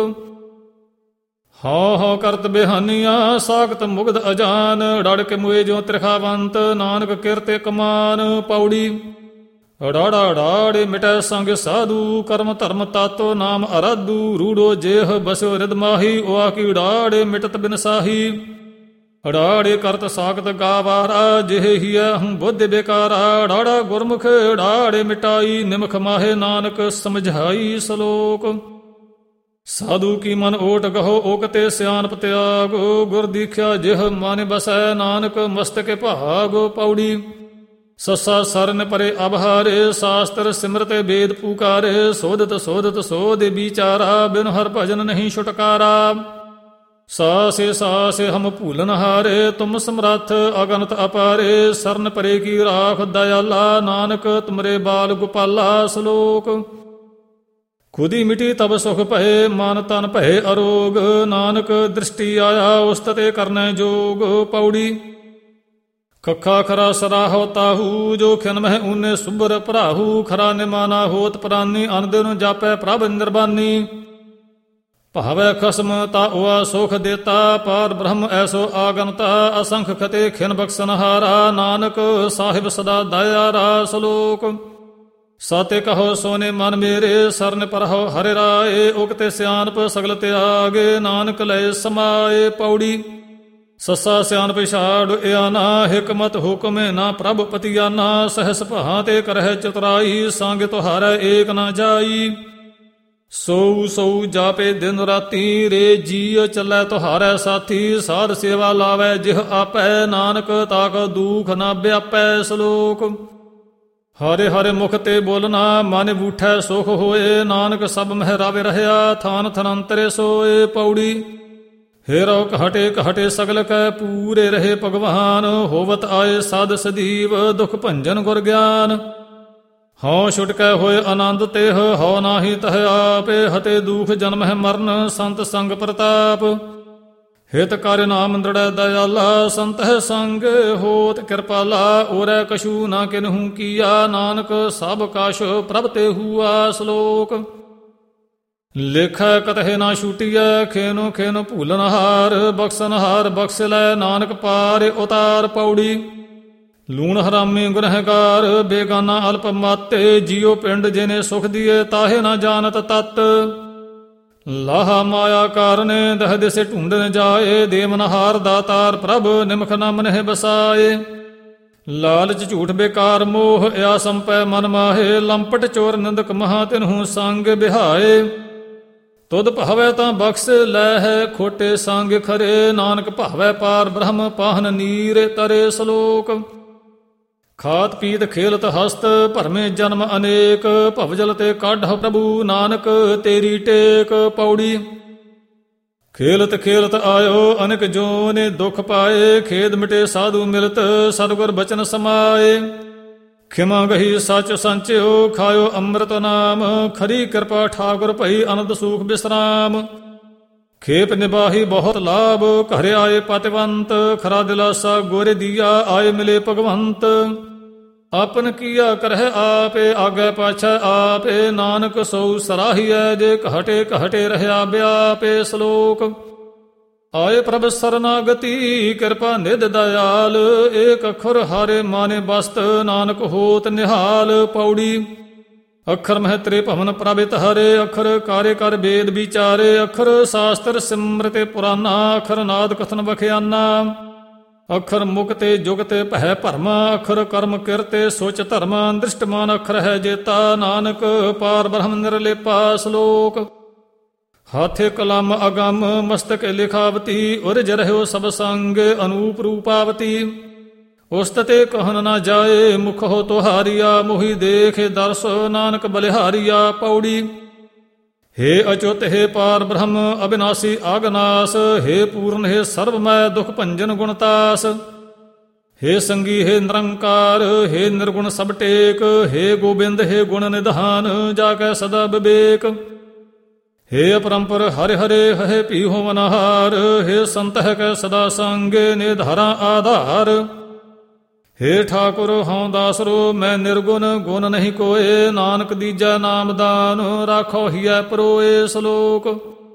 ਹਉ ਹਉ ਕਰਤ ਬਿਹਾਨੀਆਂ ਸਾਖਤ ਮੁਗਧ ਅਜਾਨ ਡੜ ਕੇ ਮੁਏ ਜੋ ਤ੍ਰਿਖਾਵੰਤ ਨਾਨਕ ਕਿਰਤੇ ਕਮਾਨ ਪੌੜੀ ਡਾੜਾ ਡਾੜੇ ਮਿਟੈ ਸੰਗ ਸਾਧੂ ਕਰਮ ਧਰਮ ਤਾਤੋ ਨਾਮ ਅਰਾਧੂ ਰੂੜੋ ਜੇਹ ਬਸਿਓ ਰਿਦ ਮਾਹੀ ਓਆ ਕੀ ਡਾੜੇ ਮਿਟਤ ਬਿਨ ਸਾਹੀ ਡਾੜੇ ਕਰਤ ਸਾਖਤ ਗਾਵਾਰਾ ਜਿਹ ਹੀਐ ਹੂੰ ਬੁੱਧ ਬੇਕਾਰਾ ਡਾੜਾ ਗੁਰਮੁਖ ਡਾੜੇ ਮਿਟਾਈ ਨਿਮਖ ਮਾਹੇ ਨਾਨਕ ਸਮਝਾਈ ਸ਼ਲੋਕ ਸਾਧੂ ਕੀ ਮਨ ਓਟ ਗਹੋ ਓਕਤੇ ਸਿਆਣਪ ਤਿਆਗੋ ਗੁਰ ਦੀਖਿਆ ਜਿਹ ਮਨ ਬਸੈ ਨਾਨਕ ਮਸਤਕੇ ਭਾਗੋ ਪੌੜੀ ਸੱਸਾ ਸਰਨ ਪਰੇ ਅਬਹਾਰੇ ਸ਼ਾਸਤਰ ਸਿਮਰਤੇ ਵੇਦ ਪੁਕਾਰੇ ਸੋਧਤ ਸੋਧਤ ਸੋਧ ਵਿਚਾਰਾ ਬਿਨ ਹਰ ਭਜਨ ਨਹੀਂ ਛੁਟਕਾਰਾ ਸਾਸੇ ਸਾਸੇ ਹਮ ਭੂਲਨ ਹਾਰੇ ਤੁਮ ਸਮਰੱਥ ਅਗਨਤ ਅਪਾਰੇ ਸਰਨ ਪਰੇ ਕੀ ਰਾਖ ਦਇਆਲਾ ਨਾਨਕ ਤੁਮਰੇ ਬਾਲ ਗੋਪਾਲਾ ਸ਼ਲੋਕ ਖੁਦੀ ਮਿਟੀ ਤਬ ਸੁਖ ਭਏ ਮਨ ਤਨ ਭਏ ਅਰੋਗ ਨਾਨਕ ਦ੍ਰਿਸ਼ਟੀ ਆਇਆ ਉਸਤਤੇ ਕਰਨੈ ਜੋਗ ਪੌੜੀ ਖੱਖਾ ਖਰਾ ਸਰਾਹੋ ਤਾਹੂ ਜੋ ਖਿਨ ਮਹਿ ਊਨੇ ਸੁਭਰ ਭਰਾਹੂ ਖਰਾ ਨਿਮਾਨਾ ਹੋਤ ਪ੍ਰਾਨੀ ਅਨਦਿਨ ਜਾਪੈ ਪ੍ਰਭ ਨਿਰਬਾਨੀ ਭਾਵੈ ਖਸਮ ਤਾ ਓਆ ਸੁਖ ਦੇਤਾ ਪਾਰ ਬ੍ਰਹਮ ਐਸੋ ਆਗਨਤਾ ਅਸੰਖ ਖਤੇ ਖਿਨ ਬਖਸ਼ਨਹਾਰਾ ਨਾਨਕ ਸਾਹਿਬ ਸਦਾ ਦਇਆਰਾ ਸ਼ਲੋਕ ਸਾਤੇ ਕਹੋ ਸੋਨੇ ਮਨ ਮੇਰੇ ਸਰਨ ਪਰਹੁ ਹਰਿ ਰਾਏ ਉਕਤੇ ਸਿਆਨਪ ਸਗਲ ਤਿਆਗੇ ਨਾਨਕ ਲਏ ਸਮਾਏ ਪੌੜੀ ਸੱਸਾ ਸਿਆਨਪ ਛਾੜ ਇਆਨਾ ਹਿਕਮਤ ਹੁਕਮੇ ਨਾ ਪ੍ਰਭ ਪਤੀਆਨਾ ਸਹਸ ਭਾ ਤੇ ਕਰਹਿ ਚਤੁਰਾਈ ਸੰਗ ਤੁਹਾਰੈ ਏਕ ਨਾ ਜਾਈ ਸੋ ਸੋ ਜਾਪੇ ਦਿਨ ਰਾਤੀ ਰੇ ਜੀ ਚੱਲੈ ਤੁਹਾਰੈ ਸਾਥੀ ਸਾਧ ਸੇਵਾ ਲਾਵੈ ਜਿਹ ਆਪੈ ਨਾਨਕ ਤਾਕ ਦੁਖ ਨਾ ਵਿਆਪੈ ਸ਼ਲੋਕ ਹਰਿ ਹਰਿ ਮੁਖ ਤੇ ਬੋਲਣਾ ਮਨ ਬੂਠੈ ਸੁਖ ਹੋਏ ਨਾਨਕ ਸਭ ਮਹਿ ਰਾਵੇ ਰਹਿਆ ਥਾਨ ਥਨੰਤਰੇ ਸੋਏ ਪੌੜੀ ਹੇਰੋ ਘਟੇ ਘਟੇ ਸਗਲ ਕੈ ਪੂਰੇ ਰਹੇ ਭਗਵਾਨ ਹੋਵਤ ਆਏ ਸਾਧ ਸਦੀਵ ਦੁਖ ਭੰਜਨ ਗੁਰ ਗਿਆਨ ਹਉ ਛੁਟਕੈ ਹੋਏ ਆਨੰਦ ਤੇਹ ਹਉ ਨਾਹੀ ਤਹ ਆਪੇ ਹਤੇ ਦੁਖ ਜਨਮ ਹੈ ਮਰਨ ਸੰਤ ਸੰਗ ਪ੍ਰਤਾਪ ਹਿਤ ਕਰ ਨਾਮ ਦ੍ਰਿੜੈ ਦਇਆਲਾ ਸੰਤ ਹੈ ਸੰਗ ਹੋਤ ਕਿਰਪਾਲਾ ਓਰੈ ਕਛੂ ਨਾ ਕਿਨਹੂ ਕੀਆ ਨਾਨਕ ਸਭ ਕਛ ਪ੍ਰਭ ਤੇ ਹੁਆ ਸ਼ਲੋਕ ਲੇਖੈ ਕਤਹਿ ਨਾ ਛੂਟੀਐ ਖੇਨੋ ਖੇਨ ਭੂਲਨਹਾਰ ਬਖਸ਼ਨਹਾਰ ਬਖਸ਼ ਲੈ ਨਾਨਕ ਪਾਰ ਉਤਾਰ ਪੌੜੀ ਲੂਣ ਹਰਾਮੀ ਗੁਨਹਗਾਰ ਬੇਗਾਨਾ ਅਲਪ ਮਾਤੇ ਜੀਉ ਪਿੰਡ ਜਿਨੇ ਸੁਖ ਦੀਏ ਤਾਹੇ ਨਾ ਜਾਣਤ ਤਤ ਲਾਹਾ ਮਾਇਆ ਕਾਰਨੇ ਦਹ ਦਿਸੇ ਢੂੰਡਨ ਜਾਏ ਦੇਵਨਹਾਰ ਦਾਤਾਰ ਪ੍ਰਭ ਨਿਮਖ ਨਾ ਮਨਹਿ ਬਸਾਏ ਲਾਲਚ ਝੂਠ ਬੇਕਾਰ ਮੋਹ ਇਆ ਸੰਪੈ ਮਨ ਮਾਹੇ ਲੰਪਟ ਚੋਰ ਨਿੰਦਕ ਮਹਾ ਤਿਨਹੂ ਸੰਗ ਬਿਹਾਏ ਤੁਧ ਭਾਵੈ ਤਾਂ ਬਖਸ਼ ਲੈ ਹੈ ਖੋਟੇ ਸੰਗ ਖਰੇ ਨਾਨਕ ਭਾਵੈ ਪਾਰ ਬ੍ਰਹਮ ਪਾਹਨ ਨੀਰ ਤਰੇ ਸ਼ਲੋਕ ਖਾਤ ਪੀਤ ਖੇਲਤ ਹਸਤ ਭਰਮੇ ਜਨਮ ਅਨੇਕ ਭਵਜਲ ਤੇ ਕਾਢਹੁ ਪ੍ਰਭੂ ਨਾਨਕ ਤੇਰੀ ਟੇਕ ਪੌੜੀ ਖੇਲਤ ਖੇਲਤ ਆਇਓ ਅਨਕ ਜੋਨੇ ਦੁਖ ਪਾਏ ਖੇਦ ਮਿਟੇ ਸਾਧੂ ਮਿਲਤ ਸਤਿਗੁਰ ਬਚਨ ਸਮਾਏ ਖਿਮਾ ਗਹੀ ਸਚ ਸੰਚਿਓ ਖਾਇਓ ਅੰਮ੍ਰਿਤ ਨਾਮ ਖਰੀ ਕਿਰਪਾ ਠਾਕੁਰ ਭਈ ਅਨੰਦ ਸੂਖ ਬਿਸਰਾਮ ਖੇਪ ਨਿਬਾਹੀ ਬਹੁਤ ਲਾਭ, ਘਰ ਆਏ ਪਤਵੰਤ, ਖਰਾ ਦਿਲਾਸਾ ਗੁਰ ਦੀਆ, ਆਏ ਮਿਲੇ ਭਗਵੰਤ। ਆਪਨ ਕੀਆ ਕਰਹਿ ਆਪੇ, ਆਗੇ ਪਾਛੈ ਆਪੇ, ਨਾਨਕ ਸੋ ਸਰਾਹੀਐ, ਜੇ ਘਟੇ ਘਟੇ ਰਹਿਆ ਵਿਆਪੇ। ਸ਼ਲੋਕ। ਆਏ ਪ੍ਰਭ ਸਰਨਾਗਤੀ, ਕਿਰਪਾ ਨਿਧ ਦਇਆਲ, ਏਕ ਅੱਖਰ ਹਾਰੇ ਮਾਨੇ ਬਸਤ, ਨਾਨਕ ਹੋਤ ਨਿਹਾਲ। ਪੌੜੀ। ਅੱਖਰ ਮਹਿ ਤ੍ਰੇ ਭਵਨ ਪ੍ਰਭਿਤ ਹਰੇ, ਅੱਖਰ ਕਾਰੇ ਕਰ ਵੇਦ ਵਿਚਾਰੇ, ਅੱਖਰ ਸ਼ਾਸਤਰ ਸਿਮਰਤੇ ਪੁਰਾਨਾ, ਅੱਖਰ ਨਾਦ ਕਥਨ ਵਖਿਆਨਾ। ਅੱਖਰ ਮੁਕਤੇ ਜੁਗਤੇ ਭੈ ਭਰਮਾ, ਅੱਖਰ ਕਰਮ ਕਿਰਤੇ ਸੋਚ ਧਰਮਾ। ਦ੍ਰਿਸ਼ਟਮਾਨ ਅੱਖਰ ਹੈ ਜੇਤਾ, ਨਾਨਕ ਪਾਰ ਬ੍ਰਹਮ ਨਿਰਲੇਪਾ। ਸ਼ਲੋਕ। ਹਾਥੇ ਕਲਮ ਅਗੰਮ, ਮਸਤਕ ਲਿਖਾਵਤੀ, ਉਰਜ ਰਹਿਓ ਸਭ ਸੰਗ, ਅਨੂਪ ਰੂਪਾਵਤੀ। ਉਸਤਤੇ ਕਹਿਨ ਨਾ ਜਾਏ, ਮੁਖ ਹੋ ਤੁਹਾਰੀਆ, ਮੋਹੀ ਦੇਖੇ ਦਰਸ, ਨਾਨਕ ਬਲਿਹਾਰੀਆ। ਪੌੜੀ। ਹੇ ਅਚੁੱਤ ਹੇ ਪਾਰ ਬ੍ਰਹਮ, ਅਬਿਨਾਸੀ ਆਗਨਾਸ, ਹੇ ਪੂਰਨ ਹੇ ਸਰਬਮੈ, ਦੁਖ ਭੰਜਨ ਗੁਣਤਾਸ। ਹੇ ਸੰਗੀ ਹੇ ਨਿਰੰਕਾਰ, ਹੇ ਨਿਰਗੁਣ ਸਭ ਟੇਕ, ਹੇ ਗੋਬਿੰਦ ਹੇ ਗੁਣ ਨਿਧਾਨ, ਜਾ ਕੈ ਸਦਾ ਵਿਵੇਕ। ਹੇ ਅਪਰੰਪਰ ਹਰਿ ਹਰੇ, ਹੇ ਪੀਹੋ ਮਨਹਾਰ, ਹੇ ਸੰਤ ਹੈ ਕੈ ਸਦਾ ਸੰਗੇ, ਨੇ ਧਾਰਾ ਆਧਾਰ। ਹੇ ਠਾਕੁਰ ਹਉ ਦਾਸਰੋ, ਮੈਂ ਨਿਰਗੁਣ ਗੁਣ ਨਹੀਂ ਕੋਏ, ਨਾਨਕ ਦੀਜੈ ਨਾਮਦਾਨ, ਰਾਖੋ ਹੀਐ ਪਰੋਏ। ਸ਼ਲੋਕ।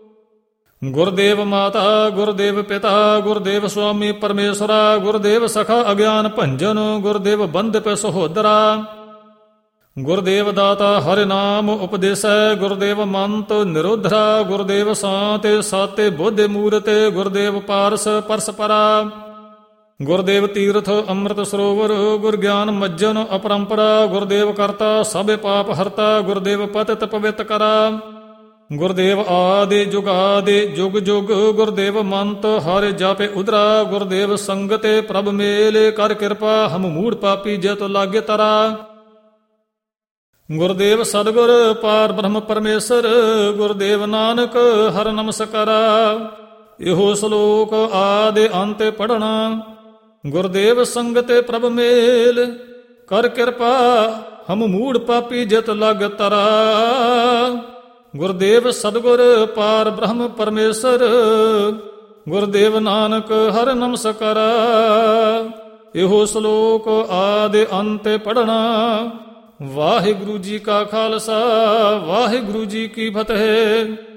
ਗੁਰਦੇਵ ਮਾਤਾ, ਗੁਰਦੇਵ ਪਿਤਾ, ਗੁਰਦੇਵ ਸੁਆਮੀ ਪਰਮੇਸ਼ਰਾ, ਗੁਰਦੇਵ ਸਖਾ ਅਗਿਆਨ ਭੰਜਨ, ਗੁਰਦੇਵ ਬੰਧਪ ਸਹੋਦਰਾ। ਗੁਰਦੇਵ ਦਾਤਾ ਹਰਿ ਨਾਮ ਉਪਦੇਸੈ, ਗੁਰਦੇਵ ਮੰਤ ਨਿਰੋਧਰਾ, ਗੁਰਦੇਵ ਸਾਤੇ ਸਾਤੇ ਬੋਧੇ ਮੂਰਤੇ, ਗੁਰਦੇਵ ਪਾਰਸ ਪਰਸ ਪਰਾ। ਗੁਰਦੇਵ ਤੀਰਥ ਅੰਮ੍ਰਿਤ ਸਰੋਵਰ, ਗੁਰ ਗਿਆਨ ਮੱਜਨ ਅਪਰੰਪਰਾ, ਗੁਰਦੇਵ ਕਰਤਾ ਸਭੇ ਪਾਪ ਹਰਤਾ, ਗੁਰਦੇਵ ਪਤਿਤ ਪਵਿੱਤ ਕਰਾ। ਗੁਰਦੇਵ ਆਦਿ ਜੁਗਾਦਿ ਜੁਗ ਜੁਗ, ਗੁਰਦੇਵ ਮੰਤ ਹਰਿ ਜਾਪੇ ਉਦਰਾ, ਗੁਰਦੇਵ ਸੰਗਤੇ ਪ੍ਰਭ ਮੇਲੇ, ਕਰ ਕਿਰਪਾ ਹਮ ਮੂੜ ਪਾਪੀ, ਜੇ ਤੋ ਲਾਗੇ ਤਰਾ। ਗੁਰਦੇਵ ਸਤਿਗੁਰ ਪਾਰ ਬ੍ਰਹਮ ਪਰਮੇਸ਼ਰ, ਗੁਰਦੇਵ ਨਾਨਕ ਹਰਿ ਨਮਸਕਾਰਾ। ਇਹੋ ਸ਼ਲੋਕ ਆਦਿ ਅੰਤੇ ਪੜ੍ਹਨਾ, ਗੁਰਦੇਵ ਸੰਗਤੇ ਪ੍ਰਭ ਮੇਲ, ਕਰ ਕਿਰਪਾ ਹਮ ਮੂੜ ਪਾਪੀ, ਜਿਤ ਲਗ ਤਰਾ। ਗੁਰਦੇਵ ਸਤਿਗੁਰ ਪਾਰ ਬ੍ਰਹਮ ਪਰਮੇਸ਼ਰ, ਗੁਰਦੇਵ ਨਾਨਕ ਹਰਿ ਨਮਸਕਾਰਾ। ਇਹੋ ਸ਼ਲੋਕ ਆਦਿ ਅੰਤੇ ਪੜ੍ਹਨਾ। ਵਾਹਿਗੁਰੂ ਜੀ ਕਾ ਖਾਲਸਾ, ਵਾਹਿਗੁਰੂ ਜੀ ਕੀ ਫਤਿਹ।